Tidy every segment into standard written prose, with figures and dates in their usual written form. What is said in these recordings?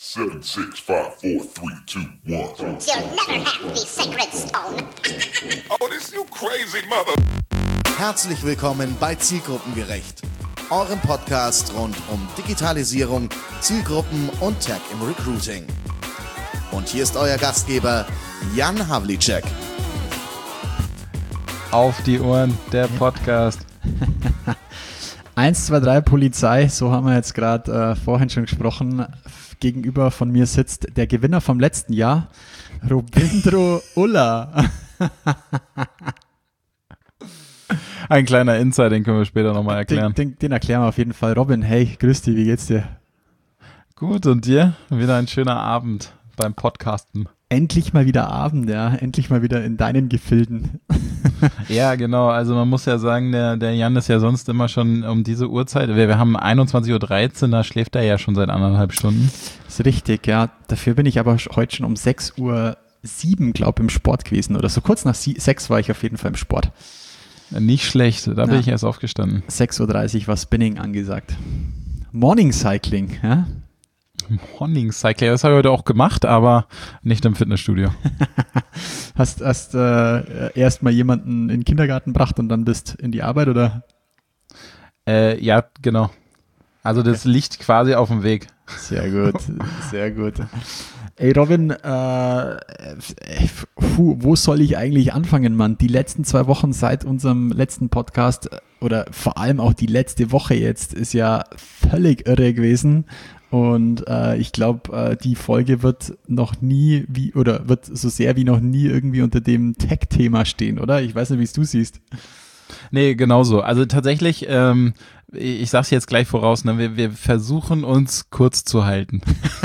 7, 6, 5, 4, 3, 2, 1. You'll never have the sacred stone. Oh, this you crazy mother... Herzlich willkommen bei Zielgruppengerecht, eurem Podcast rund um Digitalisierung, Zielgruppen und Tech im Recruiting. Und hier ist euer Gastgeber Jan Havlicek. Auf die Ohren, der Podcast. 1, 2, 3 Polizei, so haben wir jetzt gerade vorhin schon gesprochen. Gegenüber von mir sitzt der Gewinner vom letzten Jahr, Robindro Ulla. Ein kleiner Insider, den können wir später nochmal erklären. Den erklären wir auf jeden Fall. Robin, hey, grüß dich, wie geht's dir? Gut, und dir? Wieder ein schöner Abend beim Podcasten. Endlich mal wieder Abend, ja. Endlich mal wieder in deinen Gefilden. Ja, genau. Also man muss ja sagen, der Jan ist ja sonst immer schon um diese Uhrzeit. Wir haben 21.13 Uhr, da schläft er ja schon seit 1,5 Stunden. Das ist richtig, ja. Dafür bin ich aber heute schon um 6.07 Uhr, glaube ich, im Sport gewesen. Oder so kurz nach 6 war ich auf jeden Fall im Sport. Nicht schlecht, da bin ich erst aufgestanden. 6.30 Uhr war Spinning angesagt. Morning Cycling, ja. Morning Cycling, das habe ich heute auch gemacht, aber nicht im Fitnessstudio. Hast erst mal jemanden in den Kindergarten gebracht und dann bist in die Arbeit, oder? Ja, genau. Also das liegt quasi auf dem Weg. Sehr gut, sehr gut. Ey Robin, wo soll ich eigentlich anfangen, Mann? Die letzten 2 Wochen seit unserem letzten Podcast oder vor allem auch die letzte Woche jetzt ist ja völlig irre gewesen. Und ich glaube, die Folge wird wird so sehr wie noch nie irgendwie unter dem Tech-Thema stehen, oder? Ich weiß nicht, wie es du siehst. Nee, genauso. Also tatsächlich, ich sag's jetzt gleich voraus, ne, wir versuchen uns kurz zu halten.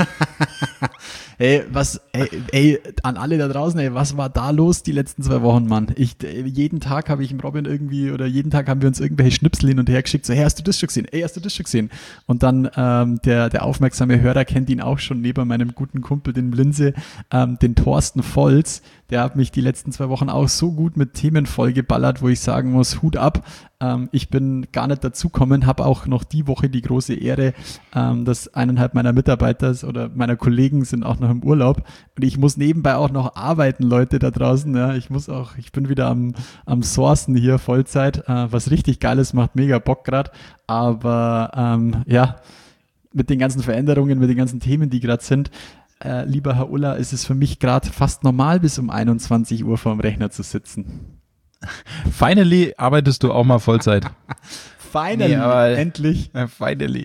Hey, an alle da draußen, ey, was war da los die letzten 2 Wochen, Mann? Jeden Tag habe ich im Robin jeden Tag haben wir uns irgendwelche Schnipsel hin und her geschickt, so, hey, hast du das schon gesehen? Ey, hast du das schon gesehen? Und dann, der aufmerksame Hörer kennt ihn auch schon neben meinem guten Kumpel, den Blinze, den Thorsten Volz, der hat mich die letzten 2 Wochen auch so gut mit Themen vollgeballert, wo ich sagen muss, Hut ab. Ich bin gar nicht dazugekommen, habe auch noch die Woche die große Ehre, dass 1,5 meiner Mitarbeiter oder meiner Kollegen sind auch noch im Urlaub und ich muss nebenbei auch noch arbeiten, Leute da draußen. Ja, ich bin wieder am Sourcen hier Vollzeit, was richtig Geiles, macht mega Bock gerade, aber mit den ganzen Veränderungen, mit den ganzen Themen, die gerade sind, lieber Herr Ulla, ist es für mich gerade fast normal, bis um 21 Uhr vorm Rechner zu sitzen. Finally arbeitest du auch mal Vollzeit. Finally, endlich. Finally.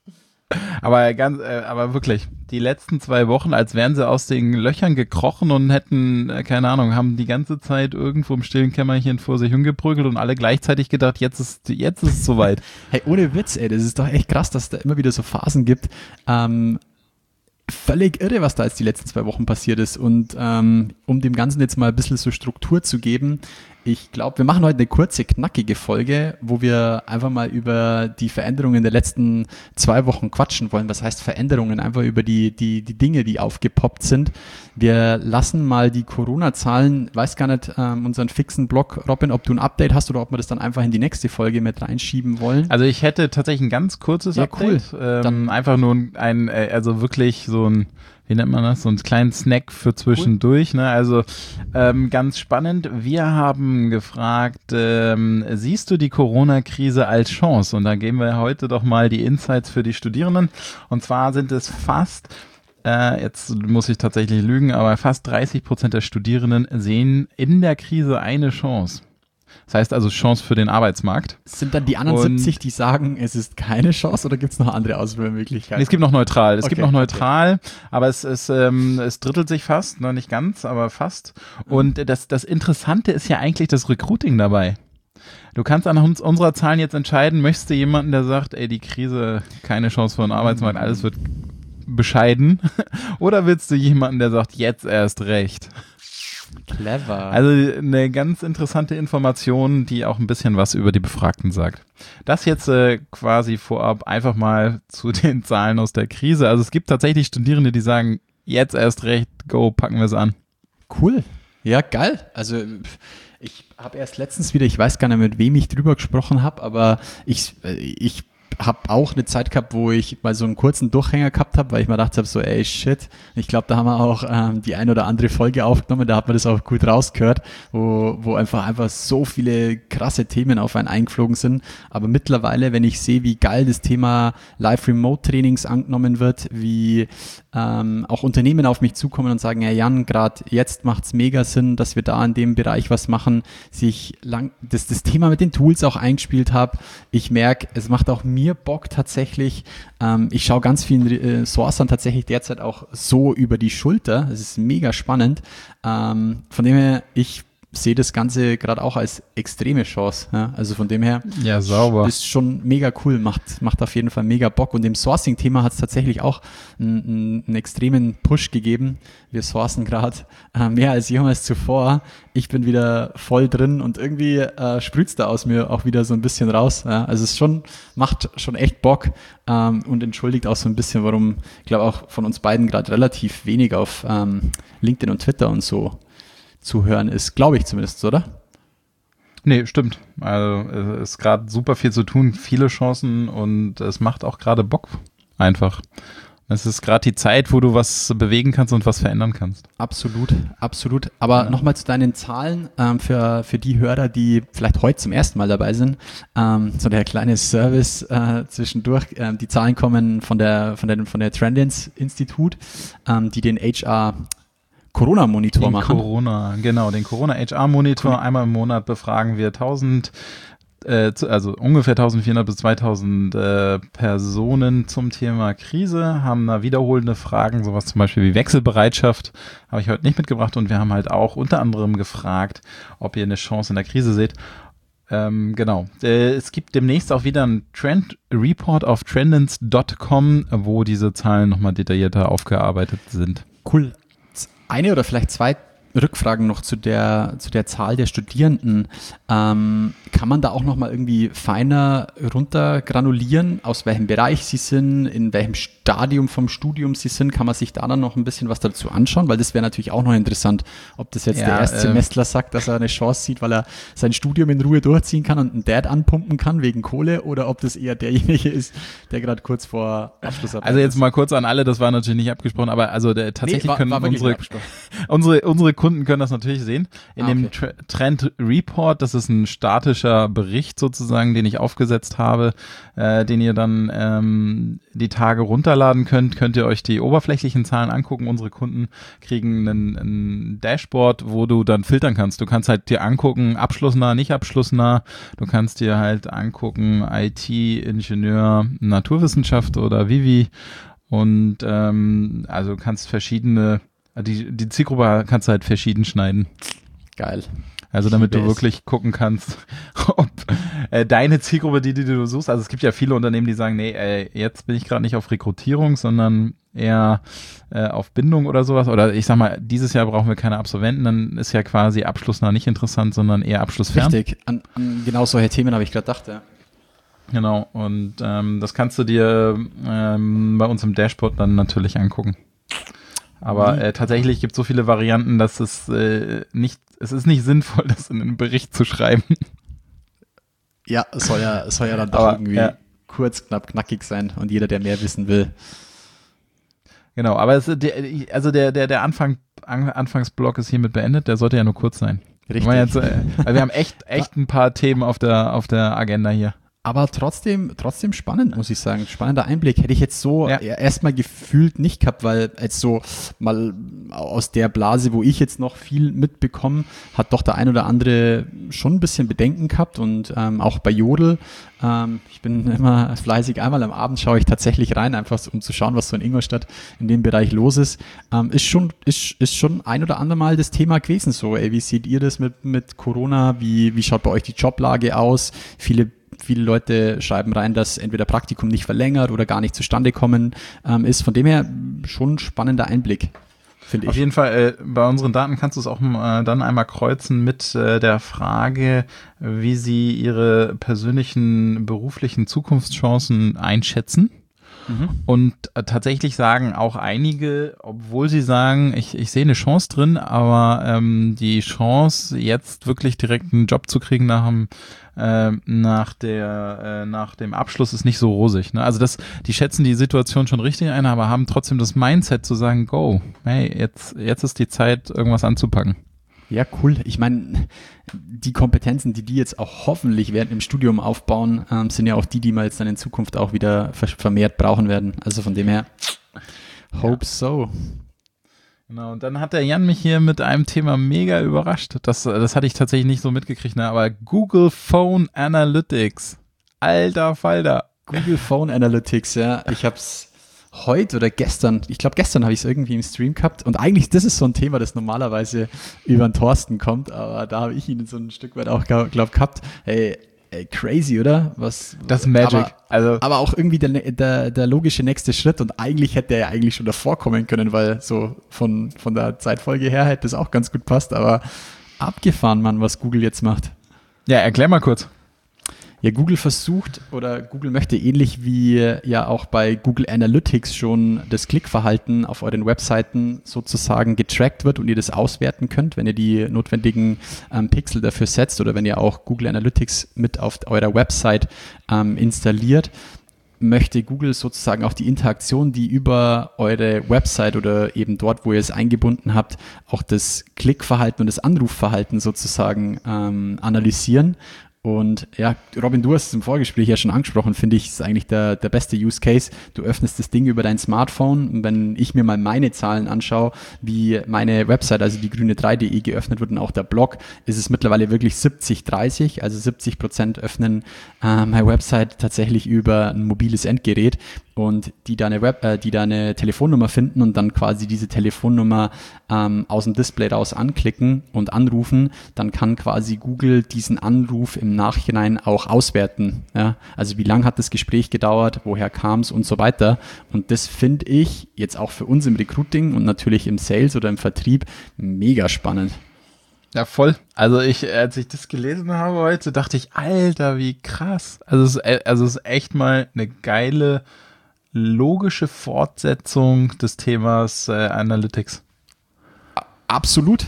Aber wirklich, die letzten 2 Wochen, als wären sie aus den Löchern gekrochen und hätten, keine Ahnung, haben die ganze Zeit irgendwo im stillen Kämmerchen vor sich hingeprügelt und alle gleichzeitig gedacht, jetzt ist es soweit. Hey, ohne Witz, ey, das ist doch echt krass, dass es da immer wieder so Phasen gibt. Völlig irre, was da jetzt die letzten 2 Wochen passiert ist. Und um dem Ganzen jetzt mal ein bisschen so Struktur zu geben, ich glaube, wir machen heute eine kurze, knackige Folge, wo wir einfach mal über die Veränderungen der letzten 2 Wochen quatschen wollen. Was heißt Veränderungen? Einfach über die Dinge, die aufgepoppt sind. Wir lassen mal die Corona-Zahlen, weiß gar nicht, unseren fixen Blog, Robin, ob du ein Update hast oder ob wir das dann einfach in die nächste Folge mit reinschieben wollen. Also ich hätte tatsächlich ein ganz kurzes Update. Cool. Dann einfach nur also wirklich so ein, wie nennt man das, so einen kleinen Snack für zwischendurch. Cool. Ne? Also ganz spannend. Wir haben gefragt, siehst du die Corona-Krise als Chance? Und da geben wir heute doch mal die Insights für die Studierenden. Und zwar sind es jetzt muss ich tatsächlich lügen, aber fast 30% der Studierenden sehen in der Krise eine Chance. Das heißt also Chance für den Arbeitsmarkt. Sind dann die anderen 70, die sagen, es ist keine Chance, oder gibt es noch andere Auswahlmöglichkeiten? Es gibt noch neutral. Aber es drittelt sich fast, noch nicht ganz, aber fast. Und das Interessante ist ja eigentlich das Recruiting dabei. Du kannst anhand unserer Zahlen jetzt entscheiden, möchtest du jemanden, der sagt, ey, die Krise, keine Chance für den Arbeitsmarkt, alles wird bescheiden, oder willst du jemanden, der sagt, jetzt erst recht? Clever. Also eine ganz interessante Information, die auch ein bisschen was über die Befragten sagt. Das jetzt quasi vorab einfach mal zu den Zahlen aus der Krise. Also es gibt tatsächlich Studierende, die sagen, jetzt erst recht, go, packen wir es an. Cool. Ja, geil. Also ich habe erst letztens wieder, ich weiß gar nicht, mit wem ich drüber gesprochen habe, aber ich habe auch eine Zeit gehabt, wo ich mal so einen kurzen Durchhänger gehabt habe, weil ich mir gedacht habe, so ey shit, ich glaube, da haben wir auch die ein oder andere Folge aufgenommen, da hat man das auch gut rausgehört, wo einfach so viele krasse Themen auf einen eingeflogen sind, aber mittlerweile, wenn ich sehe, wie geil das Thema Live-Remote-Trainings angenommen wird, wie auch Unternehmen auf mich zukommen und sagen, ja Jan, gerade jetzt macht's mega Sinn, dass wir da in dem Bereich was machen, das Thema mit den Tools auch eingespielt habe. Ich merke, es macht auch mir Bock tatsächlich. Ich schaue ganz vielen Sourcern tatsächlich derzeit auch so über die Schulter. Es ist mega spannend. Von dem her, ich sehe das Ganze gerade auch als extreme Chance. Ja? Also von dem her ja, sauber. Ist schon mega cool, macht auf jeden Fall mega Bock. Und im Sourcing-Thema hat es tatsächlich auch einen extremen Push gegeben. Wir sourcen gerade mehr als jemals zuvor. Ich bin wieder voll drin und irgendwie sprüht es da aus mir auch wieder so ein bisschen raus. Ja? Also es macht schon echt Bock und entschuldigt auch so ein bisschen, warum, ich glaube auch von uns beiden gerade relativ wenig auf LinkedIn und Twitter und so zu hören ist, glaube ich zumindest, oder? Nee, stimmt. Also es ist gerade super viel zu tun, viele Chancen und es macht auch gerade Bock einfach. Es ist gerade die Zeit, wo du was bewegen kannst und was verändern kannst. Absolut, absolut. Aber nochmal zu deinen Zahlen für die Hörer, die vielleicht heute zum ersten Mal dabei sind. So der kleine Service zwischendurch. Die Zahlen kommen von der Trendance Institut, die den HR Corona-Monitor machen. Den Corona-HR-Monitor. Einmal im Monat befragen wir also ungefähr 1400 bis 2000 Personen zum Thema Krise, haben da wiederholende Fragen, sowas zum Beispiel wie Wechselbereitschaft, habe ich heute nicht mitgebracht, und wir haben halt auch unter anderem gefragt, ob ihr eine Chance in der Krise seht. Es gibt demnächst auch wieder einen Trend-Report auf trendance.com, wo diese Zahlen nochmal detaillierter aufgearbeitet sind. Cool. Eine oder vielleicht zwei Rückfragen noch zu der Zahl der Studierenden. Kann man da auch nochmal irgendwie feiner runtergranulieren, aus welchem Bereich sie sind, in welchem Stadium vom Studium sie sind? Kann man sich da dann noch ein bisschen was dazu anschauen? Weil das wäre natürlich auch noch interessant, ob das jetzt der Erstsemestler sagt, dass er eine Chance sieht, weil er sein Studium in Ruhe durchziehen kann und einen Dad anpumpen kann wegen Kohle, oder ob das eher derjenige ist, der gerade kurz vor Abschlussarbeit Also jetzt mal kurz an alle, das war natürlich nicht abgesprochen, aber also tatsächlich können unsere Kunden können das natürlich sehen. In dem Trend Report, das ist ein statischer Bericht sozusagen, den ich aufgesetzt habe, den ihr dann die Tage runterladen könnt ihr euch die oberflächlichen Zahlen angucken. Unsere Kunden kriegen ein Dashboard, wo du dann filtern kannst. Du kannst halt dir angucken, abschlussnah, nicht abschlussnah. Du kannst dir halt angucken, IT, Ingenieur, Naturwissenschaft oder Vivi, und also kannst verschiedene, die Zielgruppe kannst du halt verschieden schneiden. Geil. Also damit du wirklich gucken kannst, ob deine Zielgruppe, die du suchst, also es gibt ja viele Unternehmen, die sagen, nee, jetzt bin ich gerade nicht auf Rekrutierung, sondern eher auf Bindung oder sowas. Oder ich sag mal, dieses Jahr brauchen wir keine Absolventen, dann ist ja quasi abschlussnah nicht interessant, sondern eher abschlussfern. Richtig, an genau solche Themen habe ich gerade gedacht, ja. Genau, und das kannst du dir bei uns im Dashboard dann natürlich angucken. Aber tatsächlich gibt es so viele Varianten, dass es ist nicht sinnvoll, das in einen Bericht zu schreiben. Ja, es soll ja dann doch irgendwie kurz, knapp, knackig sein, und jeder, der mehr wissen will. Genau, aber der Anfangsblock ist hiermit beendet, der sollte ja nur kurz sein. Richtig. Wir haben echt ein paar Themen auf der Agenda hier. Aber trotzdem spannend, muss ich sagen. Spannender Einblick. Hätte ich jetzt so erstmal gefühlt nicht gehabt, weil jetzt so mal aus der Blase, wo ich jetzt noch viel mitbekomme, hat doch der ein oder andere schon ein bisschen Bedenken gehabt, und auch bei Jodel. Ich bin immer fleißig, einmal am Abend schaue ich tatsächlich rein, einfach um zu schauen, was so in Ingolstadt in dem Bereich los ist. Ist schon ein oder andere Mal das Thema gewesen so. Wie seht ihr das mit Corona? Wie schaut bei euch die Joblage aus? Viele Leute schreiben rein, dass entweder Praktikum nicht verlängert oder gar nicht zustande kommen ist. Von dem her schon ein spannender Einblick, finde ich. Auf jeden Fall, bei unseren Daten kannst du es auch dann einmal kreuzen mit der Frage, wie sie ihre persönlichen beruflichen Zukunftschancen einschätzen. Und tatsächlich sagen auch einige, obwohl sie sagen, ich sehe eine Chance drin, aber die Chance, jetzt wirklich direkt einen Job zu kriegen nach dem Abschluss ist nicht so rosig. Ne? Also die schätzen die Situation schon richtig ein, aber haben trotzdem das Mindset zu sagen, go, hey, jetzt ist die Zeit, irgendwas anzupacken. Ja, cool. Ich meine, die Kompetenzen, die jetzt auch hoffentlich während dem Studium aufbauen, sind ja auch die wir jetzt dann in Zukunft auch wieder vermehrt brauchen werden. Also von dem her, hope so. Genau, und dann hat der Jan mich hier mit einem Thema mega überrascht. Das hatte ich tatsächlich nicht so mitgekriegt, ne? Aber Google Phone Analytics. Alter Falter. Google Phone Analytics, ja. Ich hab's heute oder gestern, ich glaube gestern habe ich es irgendwie im Stream gehabt und eigentlich, das ist so ein Thema, das normalerweise über den Thorsten kommt, aber da habe ich ihn so ein Stück weit auch, gehabt. Hey, crazy, oder? Das ist Magic. Aber auch irgendwie der logische nächste Schritt und eigentlich hätte er ja eigentlich schon davor kommen können, weil so von der Zeitfolge her hätte es auch ganz gut passt, aber abgefahren, Mann, was Google jetzt macht. Ja, erklär mal kurz. Ja, Google versucht oder Google möchte ähnlich wie ja auch bei Google Analytics schon das Klickverhalten auf euren Webseiten sozusagen getrackt wird und ihr das auswerten könnt, wenn ihr die notwendigen Pixel dafür setzt oder wenn ihr auch Google Analytics mit auf eurer Website installiert, möchte Google sozusagen auch die Interaktion, die über eure Website oder eben dort, wo ihr es eingebunden habt, auch das Klickverhalten und das Anrufverhalten sozusagen analysieren. Und ja, Robin, du hast es im Vorgespräch ja schon angesprochen, finde ich, ist eigentlich der beste Use Case. Du öffnest das Ding über dein Smartphone und wenn ich mir mal meine Zahlen anschaue, wie meine Website, also die grüne3.de geöffnet wird und auch der Blog, ist es mittlerweile wirklich 70-30, also 70% öffnen meine Website tatsächlich über ein mobiles Endgerät und die deine Telefonnummer finden und dann quasi diese Telefonnummer aus dem Display raus anklicken und anrufen, dann kann quasi Google diesen Anruf im Nachhinein auch auswerten. Ja? Also wie lang hat das Gespräch gedauert, woher kam es und so weiter. Und das finde ich jetzt auch für uns im Recruiting und natürlich im Sales oder im Vertrieb mega spannend. Ja, voll. Also als ich das gelesen habe heute, dachte ich, Alter, wie krass. Also es ist echt mal eine geile, logische Fortsetzung des Themas Analytics. Absolut.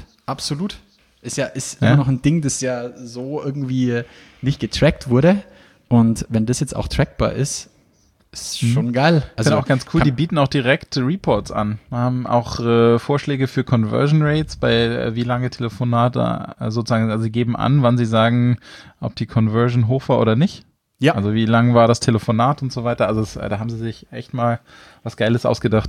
Ist immer noch ein Ding, das ja so irgendwie nicht getrackt wurde. Und wenn das jetzt auch trackbar ist, ist schon geil. Also auch ganz cool, die bieten auch direkt Reports an. Wir haben auch Vorschläge für Conversion Rates bei wie lange Telefonate sozusagen, also sie geben an, wann sie sagen, ob die Conversion hoch war oder nicht. Ja. Also wie lang war das Telefonat und so weiter. Also da haben sie sich echt mal was Geiles ausgedacht.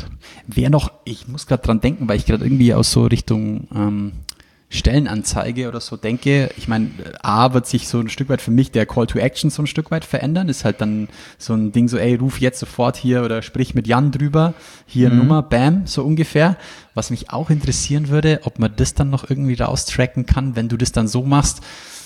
Ich muss gerade dran denken, weil ich gerade irgendwie aus so Richtung Stellenanzeige oder so denke, ich meine, wird sich so ein Stück weit für mich der Call to Action so ein Stück weit verändern, ist halt dann so ein Ding so, ey, ruf jetzt sofort hier oder sprich mit Jan drüber, hier Nummer, bam, so ungefähr. Was mich auch interessieren würde, ob man das dann noch irgendwie raustracken kann, wenn du das dann so machst.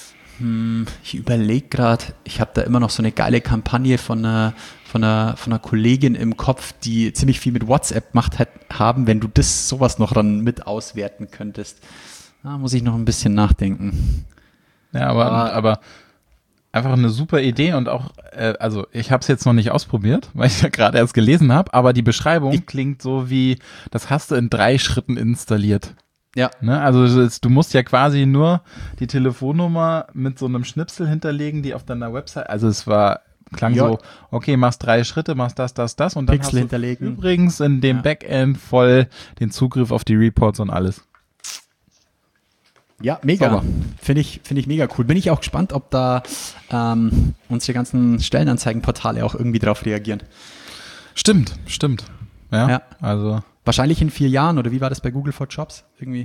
Ich überlege gerade, ich habe da immer noch so eine geile Kampagne von einer Kollegin im Kopf, die ziemlich viel mit WhatsApp gemacht haben, wenn du das sowas noch dann mit auswerten könntest. Da muss ich noch ein bisschen nachdenken. Ja, aber einfach eine super Idee und auch, also ich habe es jetzt noch nicht ausprobiert, weil ich ja gerade erst gelesen habe, aber die Beschreibung klingt so wie, das hast du in 3 Schritten installiert. Ja. Ne? Also du musst ja quasi nur die Telefonnummer mit so einem Schnipsel hinterlegen, die auf deiner Website, also klang so, okay, machst 3 Schritte, machst das und dann Pixel hast du hinterlegen. Übrigens in dem Backend voll den Zugriff auf die Reports und alles. Ja, mega. Finde ich mega cool. Bin ich auch gespannt, ob da unsere ganzen Stellenanzeigenportale auch irgendwie drauf reagieren. Stimmt. Ja. Also wahrscheinlich in 4 Jahren, oder wie war das bei Google for Jobs? Irgendwie.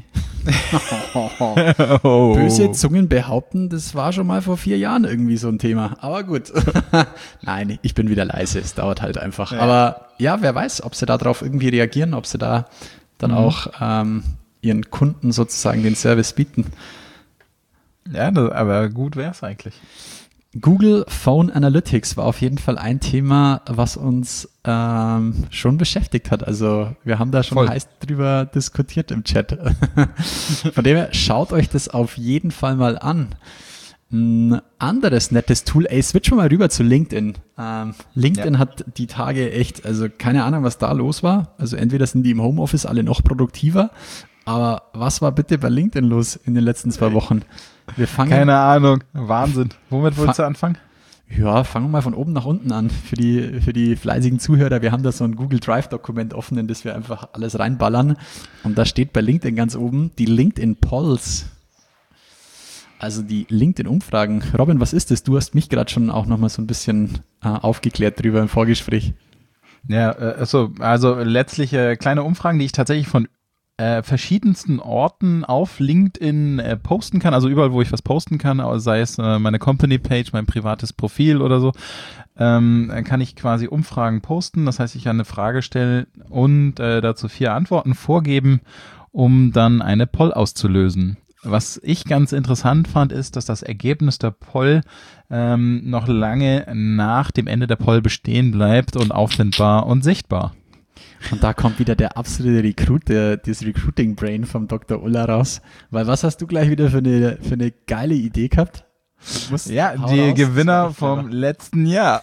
Böse Zungen behaupten, das war schon mal vor 4 Jahren irgendwie so ein Thema. Aber gut. Nein, ich bin wieder leise. Es dauert halt einfach. Ja. Aber ja, wer weiß, ob sie da drauf irgendwie reagieren, ob sie da dann auch ihren Kunden sozusagen den Service bieten. Ja, aber gut wäre es eigentlich. Google Phone Analytics war auf jeden Fall ein Thema, was uns schon beschäftigt hat. Also wir haben da schon heiß drüber diskutiert im Chat. Von dem her, schaut euch das auf jeden Fall mal an. Ein anderes nettes Tool, switchen wir mal rüber zu LinkedIn. LinkedIn hat die Tage echt, also keine Ahnung, was da los war. Also entweder sind die im Homeoffice alle noch produktiver, aber was war bitte bei LinkedIn los in den letzten 2 Wochen? Keine Ahnung, Wahnsinn. Womit wolltest du anfangen? Ja, fangen wir mal von oben nach unten an. Für die fleißigen Zuhörer, wir haben da so ein Google Drive-Dokument offen, in das wir einfach alles reinballern. Und da steht bei LinkedIn ganz oben die LinkedIn Polls. Also die LinkedIn-Umfragen. Robin, was ist das? Du hast mich gerade schon auch nochmal so ein bisschen aufgeklärt drüber im Vorgespräch. Ja, also letztlich kleine Umfragen, die ich tatsächlich von verschiedensten Orten auf LinkedIn posten kann, also überall, wo ich was posten kann, sei es meine Company-Page, mein privates Profil oder so, kann ich quasi Umfragen posten. Das heißt, ich kann eine Frage stellen und dazu 4 Antworten vorgeben, um dann eine Poll auszulösen. Was ich ganz interessant fand, ist, dass das Ergebnis der Poll noch lange nach dem Ende der Poll bestehen bleibt und auffindbar und sichtbar. Und da kommt wieder der absolute das Recruiting-Brain vom Dr. Ulla raus. Weil was hast du gleich wieder für eine geile Idee gehabt? Ja, die Gewinner vom letzten Jahr.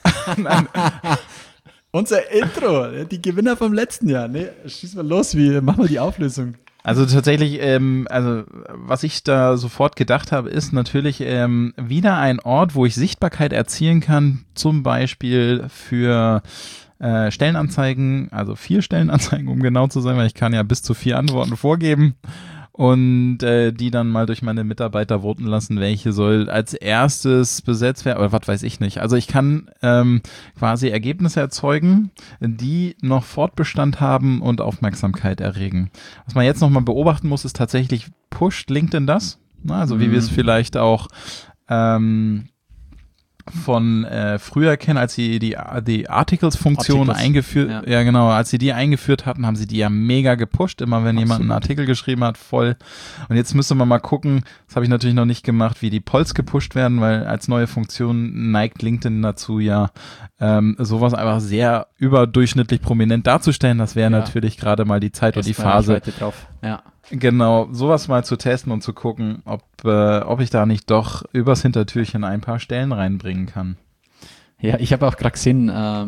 Unser Intro, die Gewinner vom letzten Jahr. Nee, schieß mal los, machen wir die Auflösung. Also tatsächlich, was ich da sofort gedacht habe, ist natürlich wieder ein Ort, wo ich Sichtbarkeit erzielen kann, zum Beispiel für Stellenanzeigen, also 4 Stellenanzeigen, um genau zu sein, weil ich kann ja bis zu 4 Antworten vorgeben und die dann mal durch meine Mitarbeiter voten lassen, welche soll als erstes besetzt werden, oder was weiß ich nicht. Also ich kann quasi Ergebnisse erzeugen, die noch Fortbestand haben und Aufmerksamkeit erregen. Was man jetzt nochmal beobachten muss, ist tatsächlich, pusht LinkedIn das? Na, also wie wir es vielleicht auch von früher kennen, als sie die Articles-Funktion eingeführt, ja genau, als sie die eingeführt hatten, haben sie die ja mega gepusht, immer wenn jemand einen Artikel geschrieben hat, voll. Und jetzt müsste man mal gucken, das habe ich natürlich noch nicht gemacht, wie die Polls gepusht werden, weil als neue Funktion neigt LinkedIn dazu ja, sowas einfach sehr überdurchschnittlich prominent darzustellen. Das wäre natürlich gerade mal die Zeit und die Phase. Drauf. Ja. Genau, sowas mal zu testen und zu gucken, ob ich da nicht doch übers Hintertürchen ein paar Stellen reinbringen kann. Ja, ich habe auch gerade gesehen,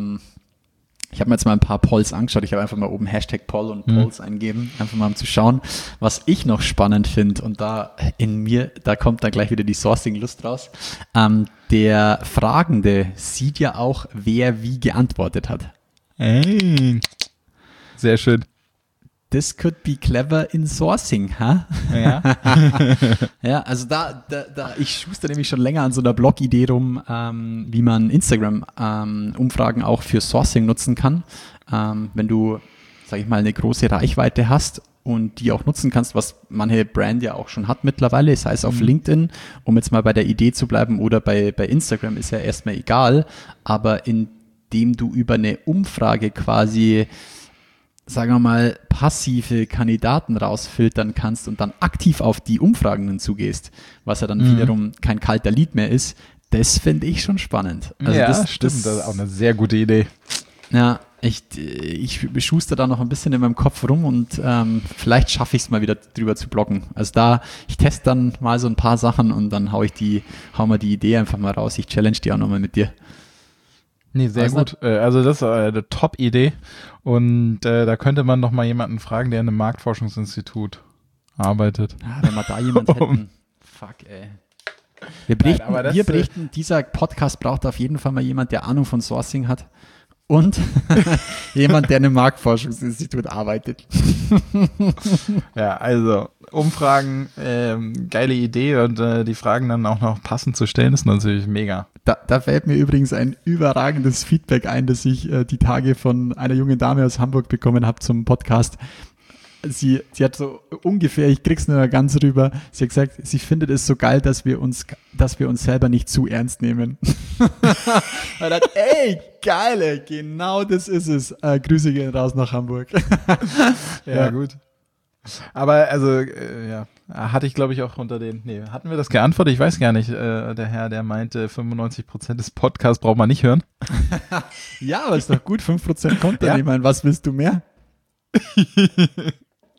ich habe mir jetzt mal ein paar Polls angeschaut. Ich habe einfach mal oben Hashtag Poll und Polls eingeben, einfach mal um zu schauen, was ich noch spannend finde. Und da kommt dann gleich wieder die Sourcing-Lust raus. Der Fragende sieht ja auch, wer wie geantwortet hat. Hey. Sehr schön. This could be clever in sourcing, ha? Ja. Ja, also ich schuster nämlich schon länger an so einer Blog-Idee rum, wie man Instagram-Umfragen auch für Sourcing nutzen kann. Wenn du, sag ich mal, eine große Reichweite hast und die auch nutzen kannst, was manche Brand ja auch schon hat mittlerweile, sei es auf LinkedIn, um jetzt mal bei der Idee zu bleiben, oder bei Instagram, ist ja erstmal egal, aber indem du über eine Umfrage quasi, sagen wir mal, passive Kandidaten rausfiltern kannst und dann aktiv auf die Umfragen hinzugehst, was ja dann wiederum kein kalter Lead mehr ist, das finde ich schon spannend. Also das stimmt, das ist auch eine sehr gute Idee. Ja, ich beschuster da noch ein bisschen in meinem Kopf rum und vielleicht schaffe ich es mal wieder drüber zu bloggen. Also ich teste dann mal so ein paar Sachen und dann hau mal die Idee einfach mal raus. Ich challenge die auch nochmal mit dir. Nee, sehr gut. Also das ist eine Top-Idee. Und da könnte man noch mal jemanden fragen, der in einem Marktforschungsinstitut arbeitet. Ja, wenn wir da jemanden hätten. Fuck, ey. Wir berichten, dieser Podcast braucht auf jeden Fall mal jemand, der Ahnung von Sourcing hat. Und jemand, der in einem Marktforschungsinstitut arbeitet. Ja, also Umfragen, geile Idee, und die Fragen dann auch noch passend zu stellen, ist natürlich mega. Da fällt mir übrigens ein überragendes Feedback ein, das ich die Tage von einer jungen Dame aus Hamburg bekommen habe zum Podcast. Sie hat so ungefähr, ich krieg's nur ganz rüber, sie hat gesagt, sie findet es so geil, dass wir uns selber nicht zu ernst nehmen. Er hat, ey, geil, ey, genau das ist es. Grüße gehen raus nach Hamburg. Ja, gut. Aber also, hatte ich glaube ich auch hatten wir das geantwortet? Ich weiß gar nicht. Der Herr, der meinte, 95% des Podcasts braucht man nicht hören. Ja, aber ist doch gut, 5% kommt dann. Ja. Ich meine, was willst du mehr?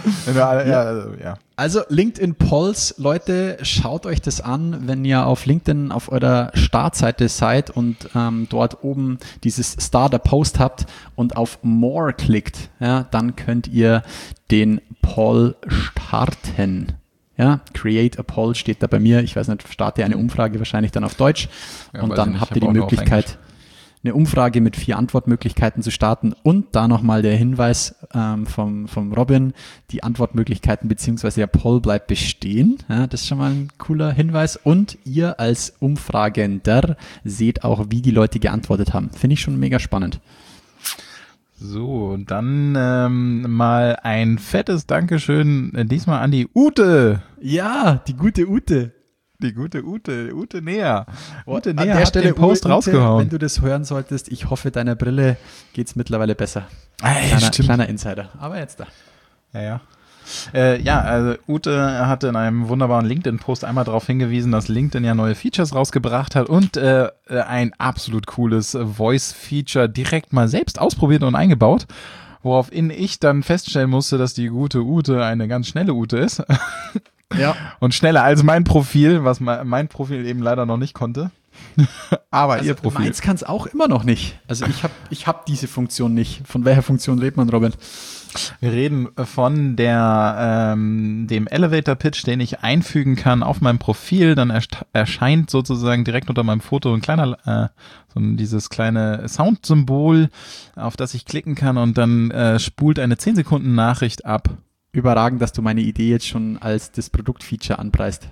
Ja. Also LinkedIn Polls, Leute, schaut euch das an, wenn ihr auf LinkedIn auf eurer Startseite seid und dort oben dieses Starter Post habt und auf More klickt, ja, dann könnt ihr den Poll starten. Ja, Create a Poll steht da bei mir. Ich weiß nicht, starte eine Umfrage wahrscheinlich dann auf Deutsch Ja, und weiß ich dann nicht. habt Ich ihr die hab auch nur auf Möglichkeit, eine Umfrage mit 4 Antwortmöglichkeiten zu starten und da nochmal der Hinweis vom Robin, die Antwortmöglichkeiten beziehungsweise der Poll bleibt bestehen. Ja, das ist schon mal ein cooler Hinweis und ihr als Umfragender seht auch, wie die Leute geantwortet haben. Finde ich schon mega spannend. So, dann mal ein fettes Dankeschön diesmal an die Ute. Ja, die gute Ute. Die gute Ute Näher. Ute An Näher der hat Stelle, den Post Ute, rausgehauen. wenn du das hören solltest, ich hoffe, deiner Brille geht's mittlerweile besser. Stimmt. Kleiner Insider. Aber jetzt da. Ja. Also Ute hatte in einem wunderbaren LinkedIn-Post einmal darauf hingewiesen, dass LinkedIn ja neue Features rausgebracht hat und ein absolut cooles Voice-Feature direkt mal selbst ausprobiert und eingebaut, woraufhin ich dann feststellen musste, dass die gute Ute eine ganz schnelle Ute ist. Ja. Und schneller als mein Profil, was mein Profil eben leider noch nicht konnte. Aber ihr Profil. Meins kann es auch immer noch nicht. Also ich hab diese Funktion nicht. Von welcher Funktion redet man, Robin? Wir reden von dem Elevator Pitch, den ich einfügen kann auf meinem Profil. Dann erscheint sozusagen direkt unter meinem Foto ein kleiner, dieses kleine Soundsymbol, auf das ich klicken kann und dann spult eine 10 Sekunden Nachricht ab. Überragend, dass du meine Idee jetzt schon als das Produktfeature anpreist.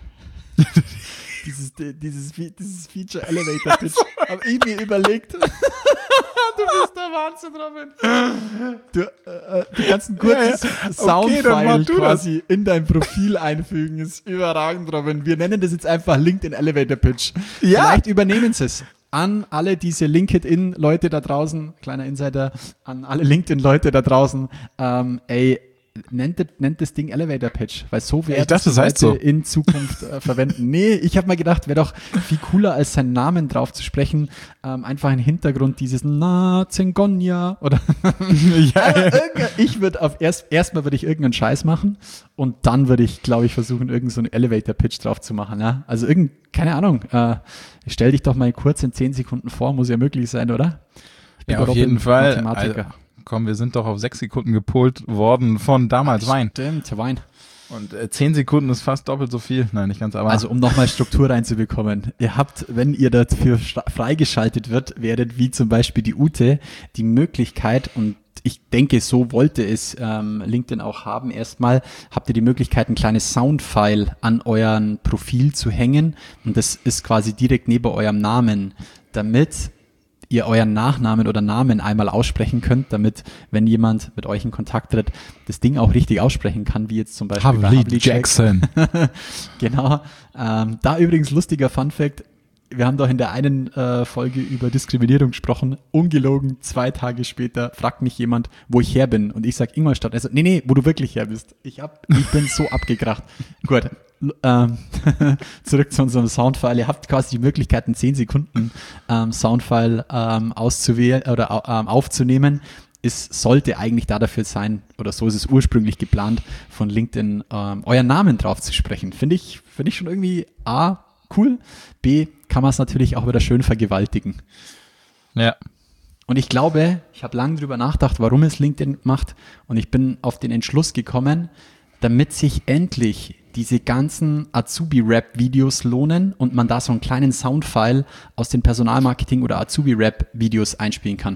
dieses Feature Elevator Pitch habe ich mir überlegt. Du bist der Wahnsinn, Robin. Du kannst ein kurzes Soundfile quasi in dein Profil einfügen. Ist überragend, Robin. Wir nennen das jetzt einfach LinkedIn Elevator Pitch. Ja. Vielleicht übernehmen sie es. An alle diese LinkedIn-Leute da draußen, kleiner Insider, an alle LinkedIn-Leute da draußen, nennt das Ding Elevator Pitch, weil so werden das heißt so. in Zukunft verwenden. Nee, ich habe mal gedacht, wäre doch viel cooler, als seinen Namen drauf zu sprechen, einfach im Hintergrund dieses Na, Zengonia oder ich würde erstmal würde ich irgendeinen Scheiß machen und dann würde ich, glaube ich, versuchen, irgend so einen Elevator Pitch drauf zu machen. Ja? Also keine Ahnung, stell dich doch mal kurz in 10 Sekunden vor, muss ja möglich sein, oder? Ja, auf jeden Fall. Also, komm, wir sind doch auf 6 Sekunden gepolt worden von damals Wein. Stimmt, Wein. Und 10 Sekunden ist fast doppelt so viel. Nein, nicht ganz, aber. Also um nochmal Struktur reinzubekommen. Ihr habt, wenn ihr dafür freigeschaltet werdet, wie zum Beispiel die Ute, die Möglichkeit, und ich denke, so wollte es LinkedIn auch haben, erstmal habt ihr die Möglichkeit, ein kleines Soundfile an euren Profil zu hängen und das ist quasi direkt neben eurem Namen, damit ihr euren Nachnamen oder Namen einmal aussprechen könnt, damit, wenn jemand mit euch in Kontakt tritt, das Ding auch richtig aussprechen kann, wie jetzt zum Beispiel bei Havli Jackson. Genau. Da übrigens lustiger Funfact, wir haben doch in der einen Folge über Diskriminierung gesprochen. Ungelogen, 2 Tage später fragt mich jemand, wo ich her bin. Und ich sag Ingolstadt. Also, nee, wo du wirklich her bist. Ich bin so abgekracht. Gut. Zurück zu unserem Soundfile. Ihr habt quasi die Möglichkeit, einen 10 Sekunden Soundfile auszuwählen oder aufzunehmen. Es sollte eigentlich dafür sein, oder so ist es ursprünglich geplant, von LinkedIn euren Namen drauf zu sprechen. Finde ich schon irgendwie A, cool. B, kann man es natürlich auch wieder schön vergewaltigen. Ja. Und ich glaube, ich habe lange drüber nachgedacht, warum es LinkedIn macht. Und ich bin auf den Entschluss gekommen, damit sich endlich diese ganzen Azubi-Rap-Videos lohnen und man da so einen kleinen Soundfile aus den Personalmarketing- oder Azubi-Rap-Videos einspielen kann.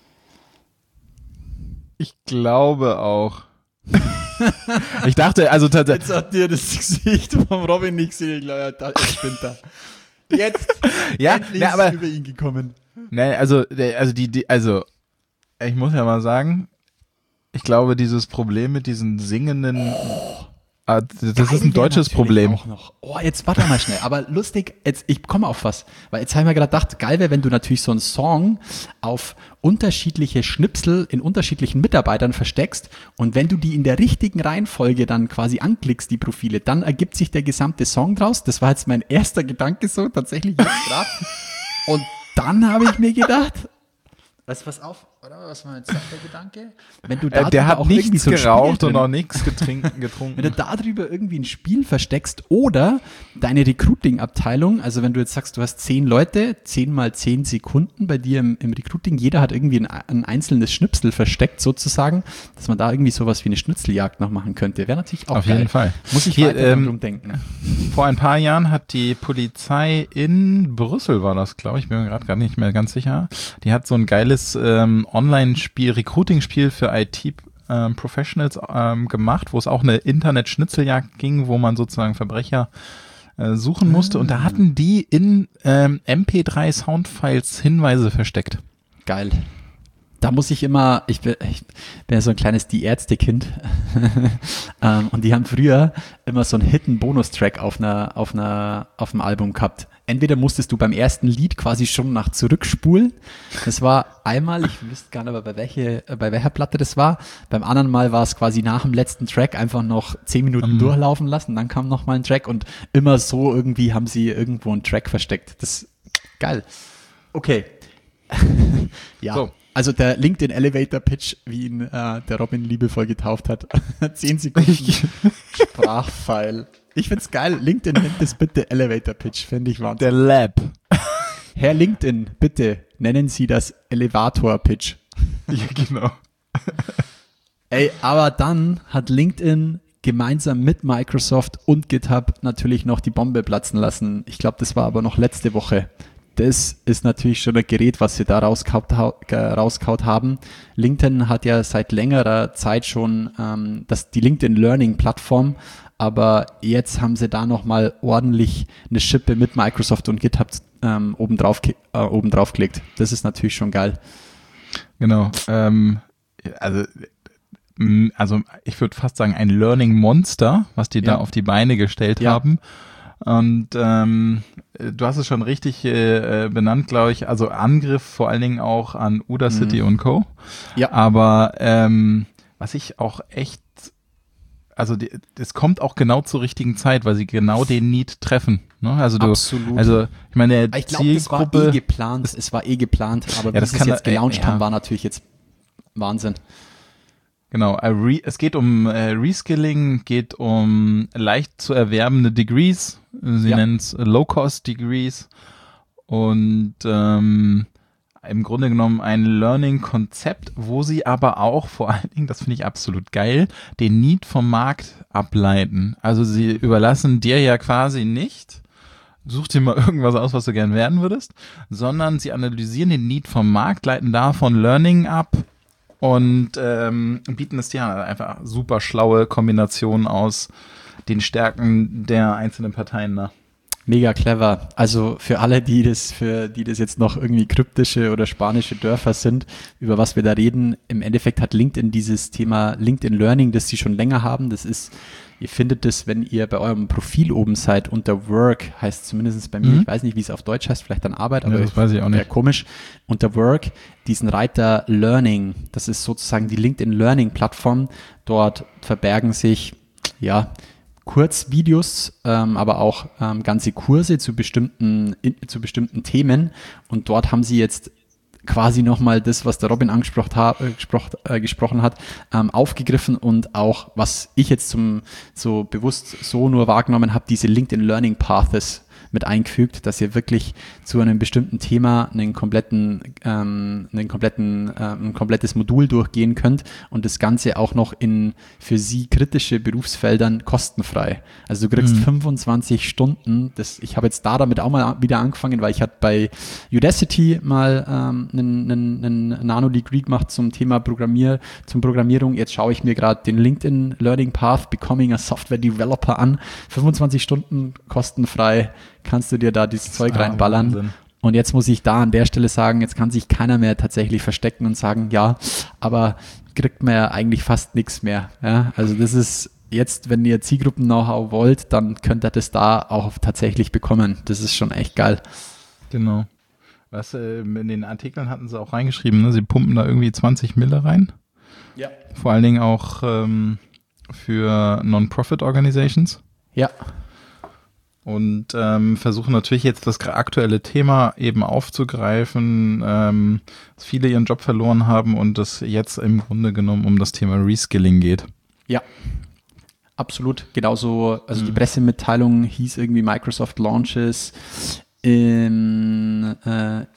Ich glaube auch. Ich dachte, also Jetzt hat dir das Gesicht vom Robin nicht gesehen. Ich glaube, da spinnt er. Jetzt ja, endlich ja, aber ist über ihn gekommen. ne, also ich muss ja mal sagen, ich glaube, dieses Problem mit diesen singenden, das ist ein deutsches Problem. Auch noch. Oh, jetzt warte mal schnell. Aber lustig, ich komme auf was. Weil jetzt habe ich mir gerade gedacht, geil wäre, wenn du natürlich so einen Song auf unterschiedliche Schnipsel in unterschiedlichen Mitarbeitern versteckst und wenn du die in der richtigen Reihenfolge dann quasi anklickst, die Profile, dann ergibt sich der gesamte Song draus. Das war jetzt mein erster Gedanke so, tatsächlich jetzt gerade. Und dann habe ich mir gedacht, pass auf, Oder was war jetzt der Gedanke? Wenn du Der hat auch irgendwie nichts so ein geraucht Spiel und drin- auch nichts getrunken. Wenn du darüber irgendwie ein Spiel versteckst oder deine Recruiting-Abteilung, also wenn du jetzt sagst, du hast 10 Leute, 10 mal 10 Sekunden bei dir im Recruiting, jeder hat irgendwie ein einzelnes Schnipsel versteckt sozusagen, dass man da irgendwie sowas wie eine Schnitzeljagd noch machen könnte. Wäre natürlich auch Auf geil. jeden Fall. Muss ich Hier, weiter drum denken. Vor ein paar Jahren hat die Polizei in Brüssel, war das, glaube ich, bin mir gerade gar nicht mehr ganz sicher, die hat so ein geiles Online-Spiel, Recruiting-Spiel für IT-Professionals gemacht, wo es auch eine Internet-Schnitzeljagd ging, wo man sozusagen Verbrecher suchen musste. Und da hatten die in MP3-Soundfiles Hinweise versteckt. Geil. Da muss ich immer, ich bin ja so ein kleines Die Ärzte-Kind und die haben früher immer so einen Hidden-Bonus-Track auf dem Album gehabt. Entweder musstest du beim ersten Lied quasi schon nach zurückspulen. Das war einmal, ich wüsste gar nicht, aber bei welcher Platte das war. Beim anderen Mal war es quasi nach dem letzten Track einfach noch 10 Minuten durchlaufen lassen. Dann kam noch mal ein Track und immer so irgendwie haben sie irgendwo einen Track versteckt. Das ist geil. Okay. Ja. So. Also der LinkedIn Elevator Pitch, wie ihn der Robin liebevoll getauft hat. 10 Sekunden Sprachfile. Ich find's geil. LinkedIn nennt das bitte Elevator Pitch. Finde ich Wahnsinn. Der Lab. Herr LinkedIn, bitte nennen Sie das Elevator Pitch. Ja, genau. Ey, aber dann hat LinkedIn gemeinsam mit Microsoft und GitHub natürlich noch die Bombe platzen lassen. Ich glaube, das war aber noch letzte Woche. Das ist natürlich schon ein Gerät, was sie da rauskaut haben. LinkedIn hat ja seit längerer Zeit schon die LinkedIn Learning Plattform, aber jetzt haben sie da nochmal ordentlich eine Schippe mit Microsoft und GitHub obendrauf gelegt. Das ist natürlich schon geil. Genau. Also ich würde fast sagen, ein Learning Monster, was die da auf die Beine gestellt haben. Und du hast es schon richtig benannt, glaube ich. Also Angriff vor allen Dingen auch an Udacity und Co. Ja. Aber was ich auch echt, also das kommt auch genau zur richtigen Zeit, weil sie genau den Need treffen. Ne? Also Absolut. Also ich meine, Ich glaube, das war geplant. Es war geplant, aber Ja, wie das sie es kann- jetzt gelauncht ja. haben, war natürlich jetzt Wahnsinn. Genau, es geht um Reskilling, geht um leicht zu erwerbende Degrees, sie nennen es Low-Cost-Degrees und im Grunde genommen ein Learning-Konzept, wo sie aber auch vor allen Dingen, das finde ich absolut geil, den Need vom Markt ableiten. Also sie überlassen dir ja quasi nicht, such dir mal irgendwas aus, was du gern werden würdest, sondern sie analysieren den Need vom Markt, leiten davon Learning ab, und bieten es dir einfach super schlaue Kombinationen aus den Stärken der einzelnen Parteien nach. Mega clever. Also für alle, die das jetzt noch irgendwie kryptische oder spanische Dörfer sind, über was wir da reden, im Endeffekt hat LinkedIn dieses Thema LinkedIn Learning, das sie schon länger haben. Das ist, ihr findet das, wenn ihr bei eurem Profil oben seid, unter Work, heißt zumindest bei mir, ich weiß nicht, wie es auf Deutsch heißt, vielleicht dann Arbeit, aber das weiß ich auch nicht. Wäre komisch. Unter Work, diesen Reiter Learning, das ist sozusagen die LinkedIn Learning Plattform. Dort verbergen sich, Kurzvideos, aber auch ganze Kurse zu bestimmten Themen, und dort haben sie jetzt quasi nochmal das, was der Robin gesprochen hat, aufgegriffen und auch, was ich jetzt so bewusst so nur wahrgenommen habe, diese LinkedIn Learning Paths mit eingefügt, dass ihr wirklich zu einem bestimmten Thema ein komplettes Modul durchgehen könnt und das Ganze auch noch in für sie kritische Berufsfeldern kostenfrei. Also du kriegst 25 Stunden, ich habe jetzt damit auch mal wieder angefangen, weil ich hatte bei Udacity mal einen Nano-Degree gemacht zum Thema Programmierung. Jetzt schaue ich mir gerade den LinkedIn Learning Path Becoming a Software Developer an. 25 Stunden kostenfrei kannst du dir da dieses Zeug reinballern. Wahnsinn. Und jetzt muss ich da an der Stelle sagen, jetzt kann sich keiner mehr tatsächlich verstecken und sagen, ja, aber kriegt man ja eigentlich fast nichts mehr. Ja? Also das ist jetzt, wenn ihr Zielgruppen-Know-how wollt, dann könnt ihr das da auch tatsächlich bekommen. Das ist schon echt geil. Genau. Was in den Artikeln hatten sie auch reingeschrieben, ne? Sie pumpen da irgendwie 20 Mille rein. Ja. Vor allen Dingen auch für Non-Profit-Organizations. Ja. und versuchen natürlich jetzt das aktuelle Thema eben aufzugreifen, dass viele ihren Job verloren haben und es jetzt im Grunde genommen um das Thema Reskilling geht. Ja, absolut. Genauso, also die Pressemitteilung hieß irgendwie Microsoft Launches in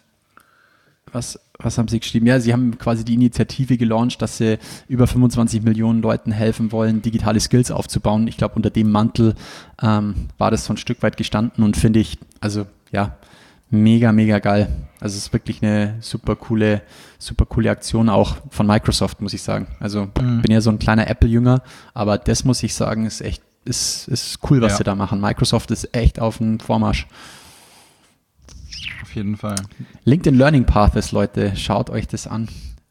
was haben sie geschrieben? Ja, sie haben quasi die Initiative gelauncht, dass sie über 25 Millionen Leuten helfen wollen, digitale Skills aufzubauen. Ich glaube, unter dem Mantel war das so ein Stück weit gestanden und finde ich, also ja, mega, mega geil. Also es ist wirklich eine super coole Aktion auch von Microsoft, muss ich sagen. Also bin ja so ein kleiner Apple-Jünger, aber das muss ich sagen, ist echt, ist cool, was sie da machen. Microsoft ist echt auf dem Vormarsch. Auf jeden Fall. LinkedIn Learning Paths, Leute, schaut euch das an.